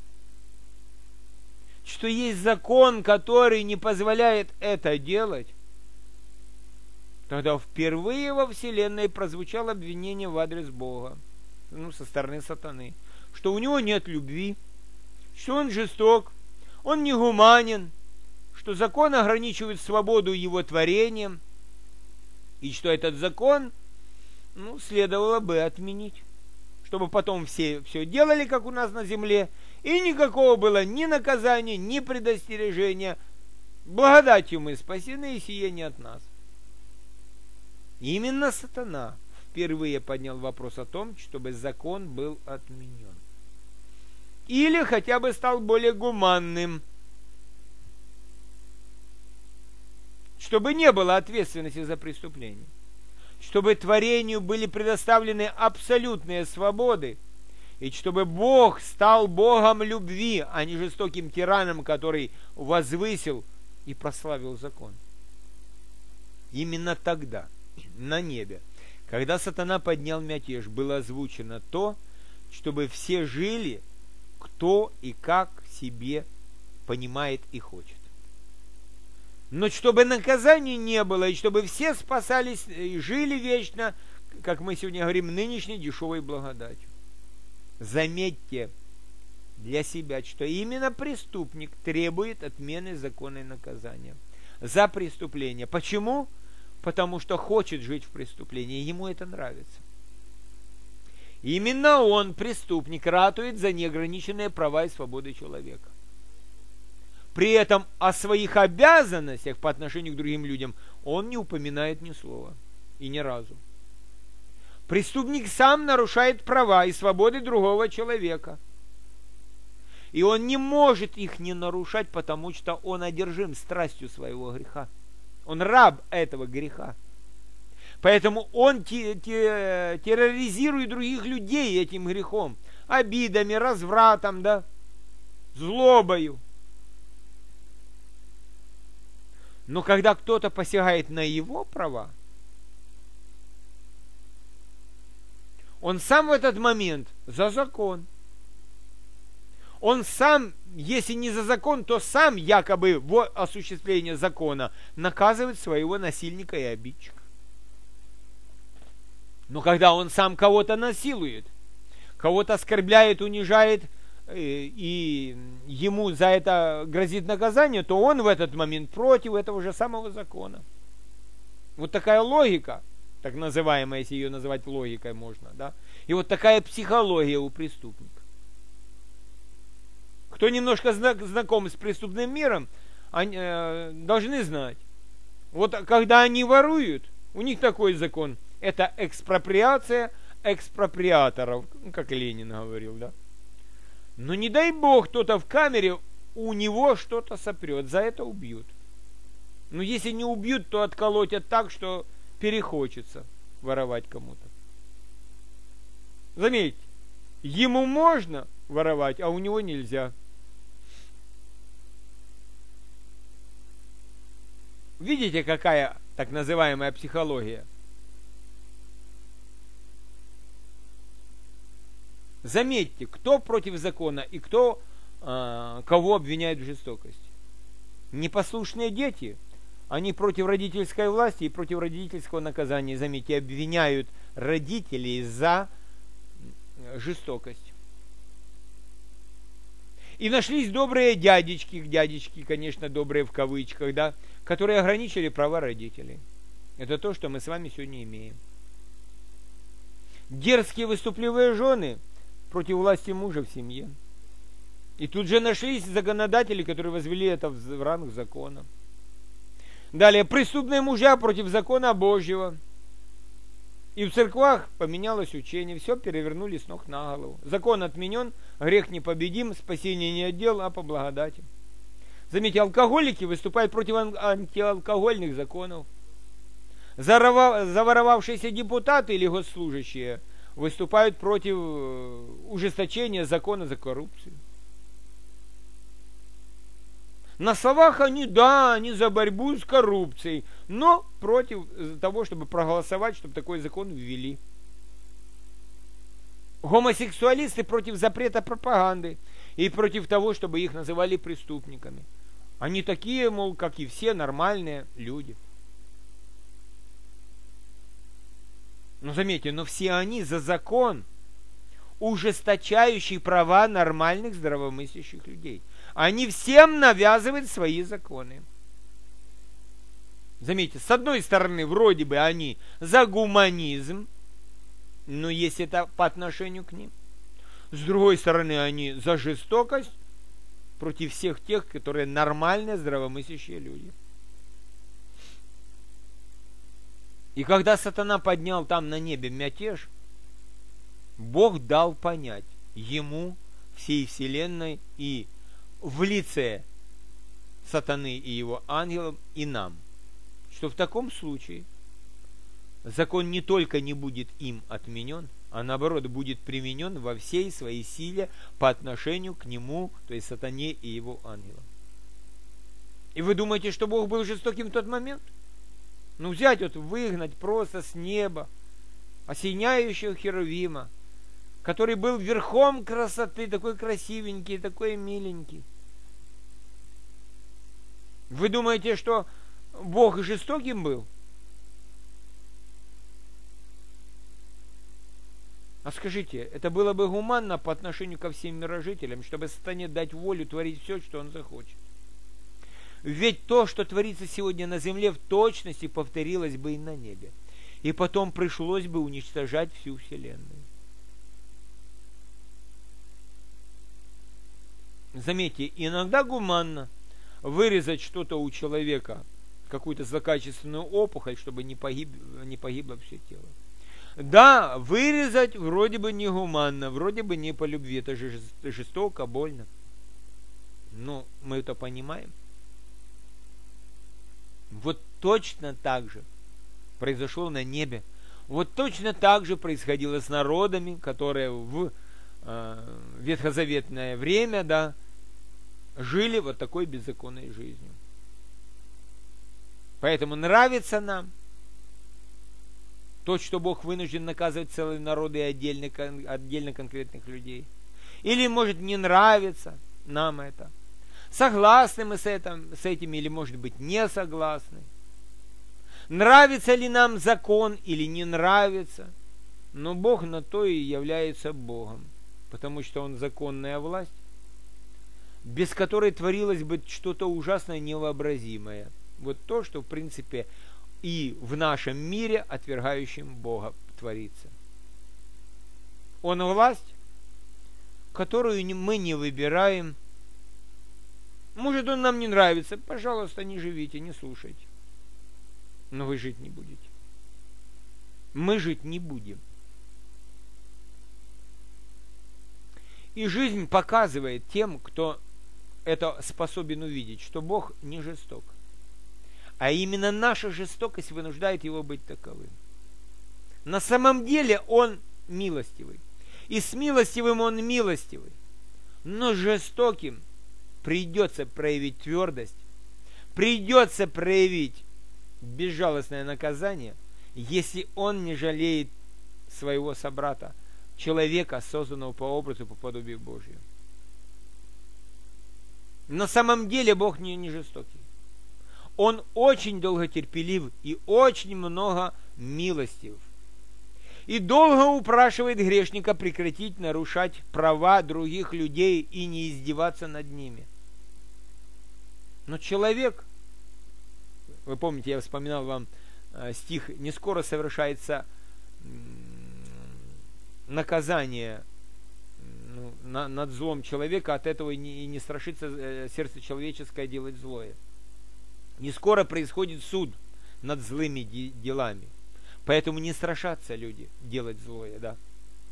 что есть закон, который не позволяет это делать, тогда впервые во Вселенной прозвучало обвинение в адрес Бога, ну, со стороны сатаны, что у него нет любви, что он жесток, он негуманен, что закон ограничивает свободу его творением, и что этот закон, ну, следовало бы отменить, чтобы потом все все делали, как у нас на земле, и никакого было ни наказания, ни предостережения. Благодатью мы спасены, и сие не от нас. Именно сатана впервые поднял вопрос о том, чтобы закон был отменен. Или хотя бы стал более гуманным. Чтобы не было ответственности за преступление. Чтобы творению были предоставлены абсолютные свободы. И чтобы Бог стал Богом любви, а не жестоким тираном, который возвысил и прославил закон. Именно тогда, на небе, когда сатана поднял мятеж, было озвучено то, чтобы все жили, кто и как себе понимает и хочет. Но чтобы наказаний не было, и чтобы все спасались и жили вечно, как мы сегодня говорим, нынешней дешевой благодатью. Заметьте для себя, что именно преступник требует отмены закона и наказания за преступление. Почему? Потому что хочет жить в преступлении, ему это нравится. Именно он, преступник, ратует за неограниченные права и свободы человека. При этом о своих обязанностях по отношению к другим людям он не упоминает ни слова и ни разу. Преступник сам нарушает права и свободы другого человека. И он не может их не нарушать, потому что он одержим страстью своего греха. Он раб этого греха. Поэтому он терроризирует других людей этим грехом. Обидами, развратом, да, злобою. Но когда кто-то посягает на его права, он сам в этот момент за закон. Он сам, если не за закон, то сам якобы в осуществлении закона наказывает своего насильника и обидчика. Но когда он сам кого-то насилует, кого-то оскорбляет, унижает, и ему за это грозит наказание, то он в этот момент против этого же самого закона. Вот такая логика, так называемая, если ее называть логикой можно, да? И вот такая психология у преступника. Кто немножко знаком с преступным миром, они, э, должны знать. Вот когда они воруют, у них такой закон. Это экспроприация экспроприаторов, как Ленин говорил, да? Но не дай бог кто-то в камере у него что-то сопрет, за это убьют. Но если не убьют, то отколотят так, что перехочется воровать кому-то. Заметьте, ему можно воровать, а у него нельзя. Видите, какая так называемая психология? Заметьте, кто против закона и кто, э, кого обвиняют в жестокости. Непослушные дети, они против родительской власти и против родительского наказания, заметьте, обвиняют родителей за жестокость. И нашлись добрые дядечки, дядечки, конечно, добрые в кавычках, да, которые ограничили права родителей. Это то, что мы с вами сегодня имеем. Дерзкие выступливые жены против власти мужа в семье. И тут же нашлись законодатели, которые возвели это в ранг закона. Далее, преступные мужья против закона Божьего. И в церквах поменялось учение, все перевернули с ног на голову. Закон отменен, грех непобедим, спасение не отдел, а по благодати. Заметьте, алкоголики выступают против антиалкогольных законов. Заворовавшиеся депутаты или госслужащие выступают против ужесточения закона за коррупцию. На словах они, да, они за борьбу с коррупцией, но против того, чтобы проголосовать, чтобы такой закон ввели. Гомосексуалисты против запрета пропаганды и против того, чтобы их называли преступниками. Они такие, мол, как и все нормальные люди. Но заметьте, но все они за закон, ужесточающий права нормальных здравомыслящих людей. Они всем навязывают свои законы. Заметьте, с одной стороны, вроде бы они за гуманизм, но есть это по отношению к ним. С другой стороны, они за жестокость против всех тех, которые нормальные, здравомыслящие люди. И когда сатана поднял там на небе мятеж, Бог дал понять ему, всей вселенной и в лице сатаны и его ангелов и нам, что в таком случае закон не только не будет им отменен, а наоборот будет применен во всей своей силе по отношению к нему, то есть сатане и его ангелам. И вы думаете, что Бог был жестоким в тот момент? Ну взять вот, выгнать просто с неба осеняющего Херувима, который был верхом красоты, такой красивенький, такой миленький. Вы думаете, что Бог жестоким был? А скажите, это было бы гуманно по отношению ко всем мирожителям, чтобы сатане дать волю творить все, что он захочет? Ведь то, что творится сегодня на земле, в точности повторилось бы и на небе. И потом пришлось бы уничтожать всю вселенную. Заметьте, иногда гуманно вырезать что-то у человека, какую-то злокачественную опухоль, чтобы не, погиб, не погибло все тело. Да, вырезать вроде бы негуманно, вроде бы не по любви, это же жестоко, больно. Но мы это понимаем. Вот точно так же произошло на небе. Вот точно так же происходило с народами, которые в э, ветхозаветное время, да, жили вот такой беззаконной жизнью. Поэтому нравится нам то, что Бог вынужден наказывать целые народы и отдельно, отдельно конкретных людей. Или может не нравится нам это. Согласны мы с этим, с этим или может быть не согласны. Нравится ли нам закон или не нравится. Но Бог на то и является Богом. Потому что Он законная власть, без которой творилось бы что-то ужасное, невообразимое. Вот то, что в принципе и в нашем мире, отвергающем Бога, творится. Он власть, которую мы не выбираем. Может, он нам не нравится, пожалуйста, не живите, не слушайте. Но вы жить не будете. Мы жить не будем. И жизнь показывает тем, кто это способен увидеть, что Бог не жесток. А именно наша жестокость вынуждает его быть таковым. На самом деле он милостивый. И с милостивым он милостивый. Но жестоким придется проявить твердость, придется проявить безжалостное наказание, если он не жалеет своего собрата, человека, созданного по образу и по подобию Божию. На самом деле Бог не, не жестокий. Он очень долготерпелив и очень много милостив. И долго упрашивает грешника прекратить нарушать права других людей и не издеваться над ними. Но человек, вы помните, я вспоминал вам стих, не скоро совершается наказание ну, на, над злом человека, от этого и не, и не страшится сердце человеческое делать злое. Не скоро происходит суд над злыми де- делами. Поэтому не страшатся люди делать злое, да.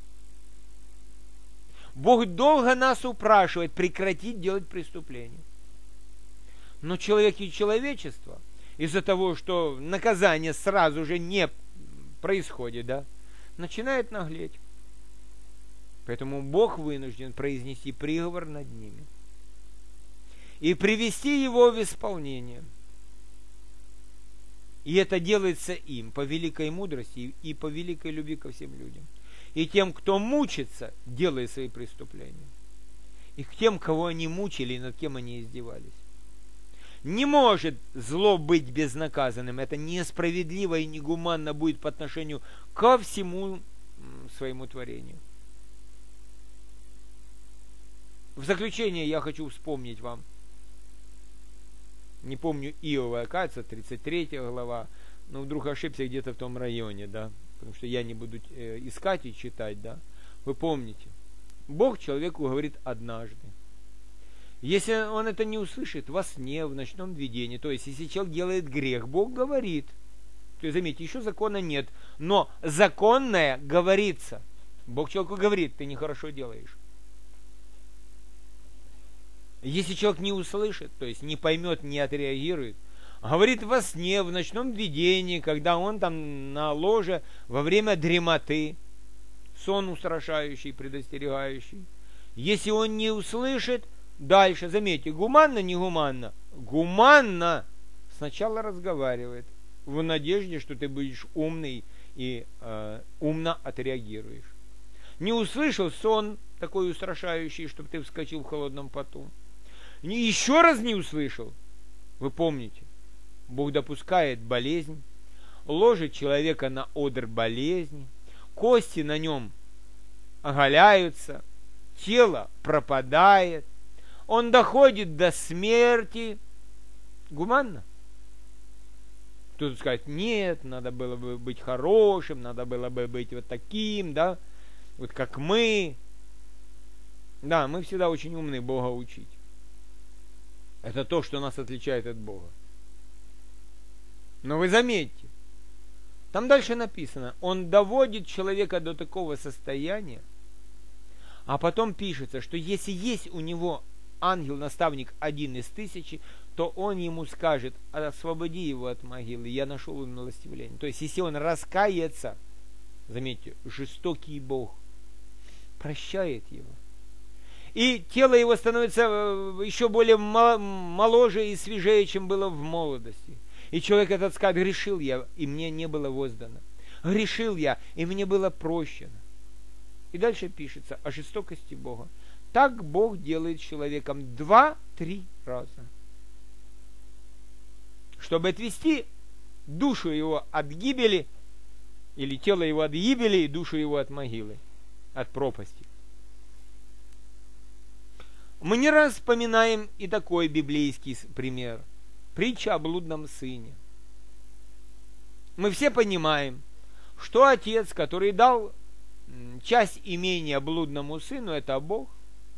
Бог долго нас упрашивает прекратить делать преступления. Но человек и человечество, из-за того, что наказание сразу же не происходит, да, начинает наглеть. Поэтому Бог вынужден произнести приговор над ними. и привести его в исполнение. И это делается им по великой мудрости и по великой любви ко всем людям. И тем, кто мучится, делая свои преступления. И к тем, кого они мучили и над кем они издевались. Не может зло быть безнаказанным. Это несправедливо и негуманно будет по отношению ко всему своему творению. В заключение я хочу вспомнить вам, не помню, Иова, кажется, тридцать третья глава, но вдруг ошибся где-то в том районе, да, потому что я не буду э, искать и читать, да. Вы помните, Бог человеку говорит однажды. Если он это не услышит во сне, в ночном видении, то есть если человек делает грех, Бог говорит. То есть, заметьте, еще закона нет, но законное говорится. Бог человеку говорит, ты нехорошо делаешь. Если человек не услышит, то есть не поймет, не отреагирует, говорит во сне, в ночном видении, когда он там на ложе во время дремоты, сон устрашающий, предостерегающий. Если он не услышит, дальше, заметьте, гуманно, не гуманно? Гуманно сначала разговаривает, в надежде, что ты будешь умный и э, умно отреагируешь. Не услышал сон такой устрашающий, чтобы ты вскочил в холодном поту. Еще раз не услышал. Вы помните, Бог допускает болезнь, ложит человека на одр болезни, кости на нем оголяются, тело пропадает, он доходит до смерти. Гуманно? Кто-то скажет, нет, надо было бы быть хорошим, надо было бы быть вот таким, да, вот как мы. Да, мы всегда очень умны Бога учить. Это то, что нас отличает от Бога. Но вы заметьте, там дальше написано, он доводит человека до такого состояния, а потом пишется, что если есть у него ангел-наставник один из тысячи, то он ему скажет, освободи его от могилы, я нашел им милостивление. То есть, если он раскается, заметьте, жестокий Бог прощает его. И тело его становится еще более моложе и свежее, чем было в молодости. И человек этот скажет, грешил я, и мне не было воздано. Грешил я, и мне было прощено. И дальше пишется о жестокости Бога. Так Бог делает с человеком два-три раза. Чтобы отвести душу его от гибели, или тело его от гибели, и душу его от могилы, от пропасти. Мы не раз вспоминаем и такой библейский пример. Притча о блудном сыне. Мы все понимаем, что отец, который дал часть имения блудному сыну, это Бог.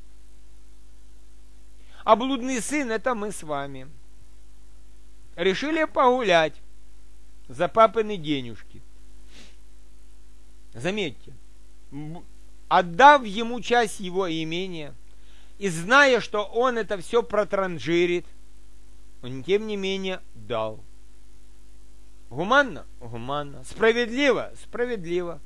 А блудный сын, это мы с вами. Решили погулять за папины денежки. Заметьте, отдав ему часть его имения, и зная, что он это все протранжирит, он тем не менее дал. Гуманно? Гуманно. Справедливо? Справедливо.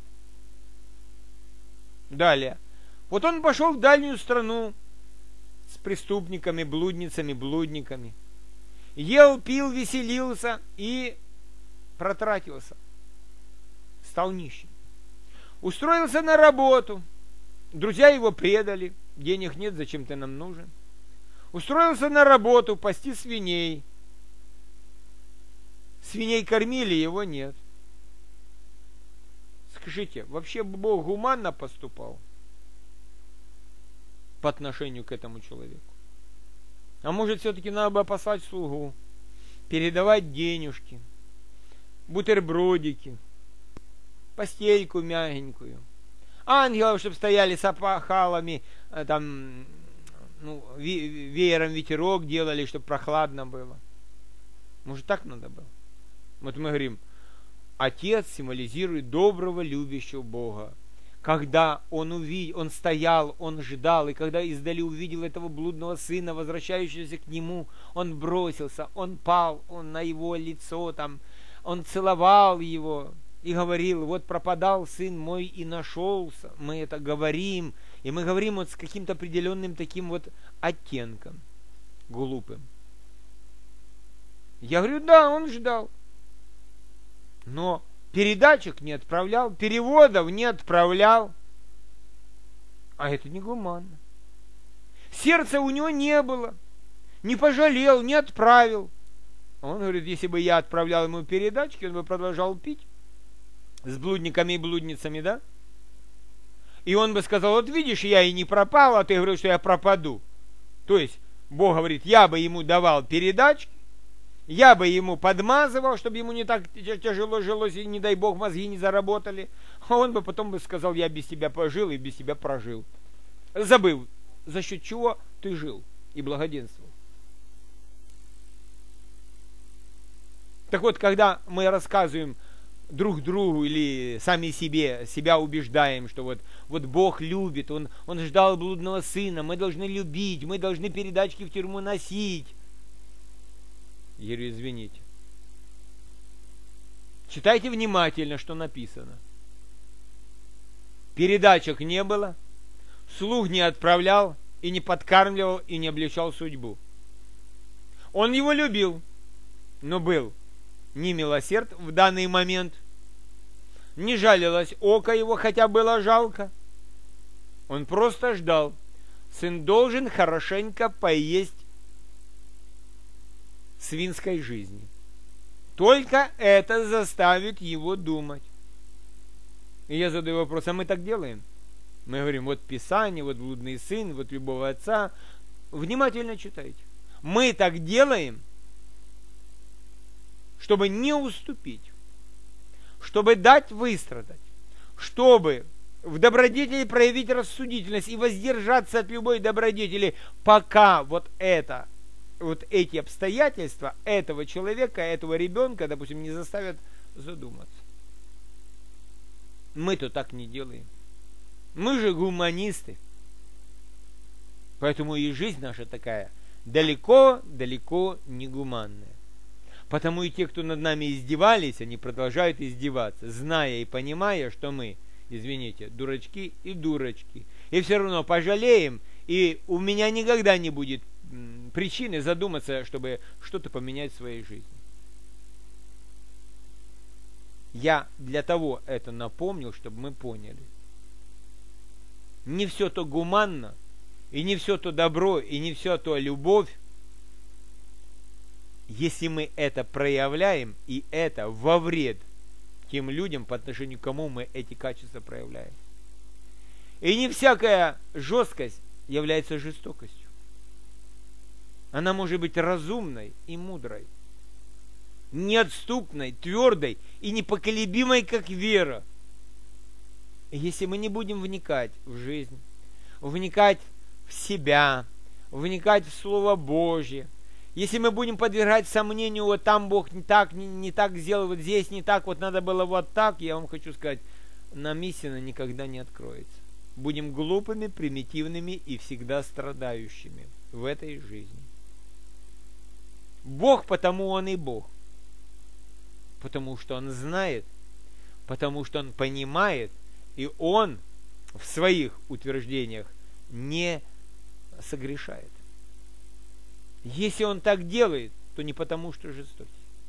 Далее. Вот он пошел в дальнюю страну с преступниками, блудницами, блудниками. Ел, пил, веселился и протратился. Стал нищим. Устроился на работу. Друзья его предали. Денег нет, зачем ты нам нужен? Устроился на работу пасти свиней. Свиней кормили, его нет. Скажите, вообще Бог гуманно поступал по отношению к этому человеку? А может, все-таки надо бы послать слугу, передавать денежки, бутербродики, постельку мягенькую, ангелов, чтобы стояли с опахалами, там, ну, веером ветерок делали, чтобы прохладно было. Может, так надо было? Вот мы говорим, отец символизирует доброго, любящего Бога. Когда он увидел, он стоял, он ждал, и когда издали увидел этого блудного сына, возвращающегося к нему, он бросился, он пал, он на его лицо, там, он целовал его и говорил, вот пропадал сын мой и нашелся. Мы это говорим, и мы говорим вот с каким-то определенным таким вот оттенком. глупым? Я говорю, да, он ждал. Но передатчик не отправлял, переводов не отправлял. А это не гуманно. Сердца у него не было. Не пожалел, не отправил. Он говорит, если бы я отправлял ему передатчики, он бы продолжал пить. С блудниками и блудницами, да? И он бы сказал, вот видишь, я и не пропал, а ты говоришь, что я пропаду. То есть, Бог говорит, я бы ему давал передачки, я бы ему подмазывал, чтобы ему не так тяжело жилось, и не дай Бог мозги не заработали. А он бы потом бы сказал, я без тебя пожил и без тебя прожил. Забыл, за счет чего ты жил и благоденствовал. Так вот, когда мы рассказываем друг другу или сами себе, себя убеждаем, что вот, вот Бог любит, он, он ждал блудного сына, мы должны любить, мы должны передачки в тюрьму носить. Я говорю, извините. Читайте внимательно, что написано. Передачек не было, слуг не отправлял, и не подкармливал, и не облегчал судьбу. Он его любил, но был не милосерд в данный момент, не жалилось око его, хотя было жалко. Он просто ждал. Сын должен хорошенько поесть свинской жизни. Только это заставит его думать. И я задаю вопрос, а мы так делаем? Мы говорим, вот Писание, вот блудный сын, вот любого отца. Внимательно читайте. Мы так делаем, чтобы не уступить, чтобы дать выстрадать, чтобы в добродетели проявить рассудительность и воздержаться от любой добродетели, пока вот это, вот эти обстоятельства этого человека, этого ребенка, допустим, не заставят задуматься. Мы-то так не делаем. Мы же гуманисты. Поэтому и жизнь наша такая далеко-далеко не гуманная. Потому и те, кто над нами издевались, они продолжают издеваться, зная и понимая, что мы, извините, дурачки и дурочки. И все равно пожалеем, и у меня никогда не будет причины задуматься, чтобы что-то поменять в своей жизни. Я для того это напомнил, чтобы мы поняли. Не все то гуманно, и не все то добро, и не все то любовь, если мы это проявляем, и это во вред тем людям, по отношению к кому мы эти качества проявляем. И не всякая жесткость является жестокостью. Она может быть разумной и мудрой, неотступной, твердой и непоколебимой, как вера. Если мы не будем вникать в жизнь, вникать в себя, вникать в Слово Божье, если мы будем подвергать сомнению, вот там Бог не так, не, не так сделал, вот здесь не так, вот надо было вот так, я вам хочу сказать, нам истина никогда не откроется. Будем глупыми, примитивными и всегда страдающими в этой жизни. Бог, потому Он и Бог. Потому что Он знает, потому что Он понимает, и Он в своих утверждениях не согрешает. Если Он так делает, то не потому, что жестокий.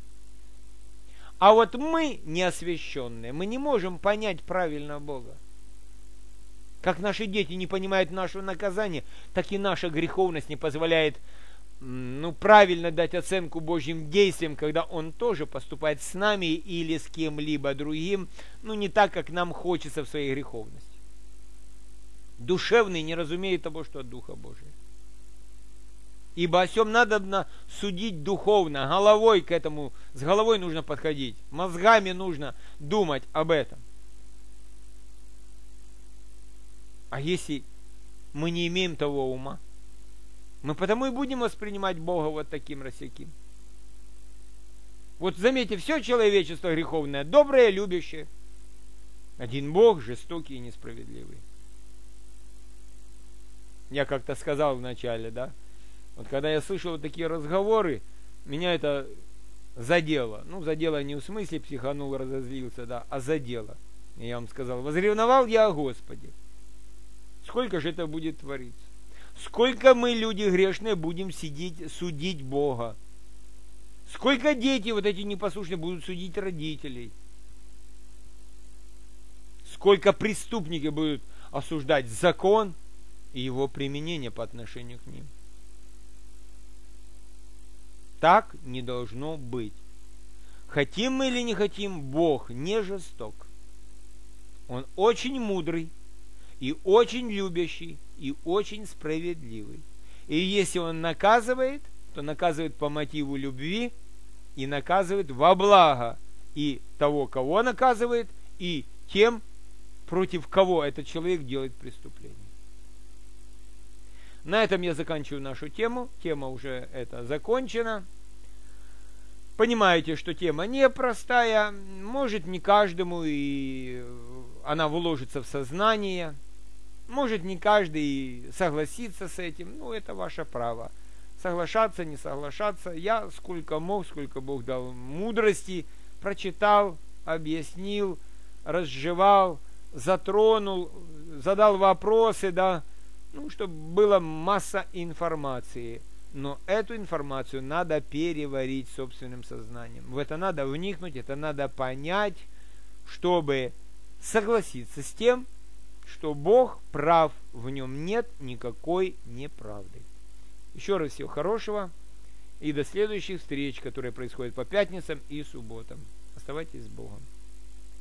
А вот мы, неосвященные, мы не можем понять правильно Бога. Как наши дети не понимают нашего наказания, так и наша греховность не позволяет ну, правильно дать оценку Божьим действиям, когда Он тоже поступает с нами или с кем-либо другим, ну, не так, как нам хочется в своей греховности. Душевный не разумеет того, что от Духа Божия. Ибо о сем надо судить духовно, головой к этому, с головой нужно подходить, мозгами нужно думать об этом. А если мы не имеем того ума, мы потому и будем воспринимать Бога вот таким рассяким. Вот заметьте, все человечество греховное, доброе, любящее. Один Бог жестокий и несправедливый. Я как-то сказал вначале, да? Вот когда я слышал вот такие разговоры, меня это задело. Ну, задело не в смысле психанул, разозлился, да, а задело. И я вам сказал, возревновал я о Господе. Сколько же это будет твориться? Сколько мы, люди грешные, будем сидеть, судить Бога? Сколько дети вот эти непослушные будут судить родителей? Сколько преступники будут осуждать закон и его применение по отношению к ним? Так не должно быть. Хотим мы или не хотим, Бог не жесток. Он очень мудрый, и очень любящий, и очень справедливый. И если Он наказывает, то наказывает по мотиву любви, и наказывает во благо и того, кого наказывает, и тем, против кого этот человек делает преступление. На этом я заканчиваю нашу тему. Тема уже эта закончена. Понимаете, что тема непростая. Может, не каждому и она вложится в сознание. Может, не каждый согласится с этим. Ну, это ваше право. Соглашаться, не соглашаться. Я сколько мог, сколько Бог дал мудрости, прочитал, объяснил, разжевал, затронул, задал вопросы, да, ну, чтобы была масса информации. Но эту информацию надо переварить собственным сознанием. В это надо вникнуть, это надо понять, чтобы согласиться с тем, что Бог прав, в нем нет никакой неправды. Еще раз всего хорошего и до следующих встреч, которые происходят по пятницам и субботам. Оставайтесь с Богом.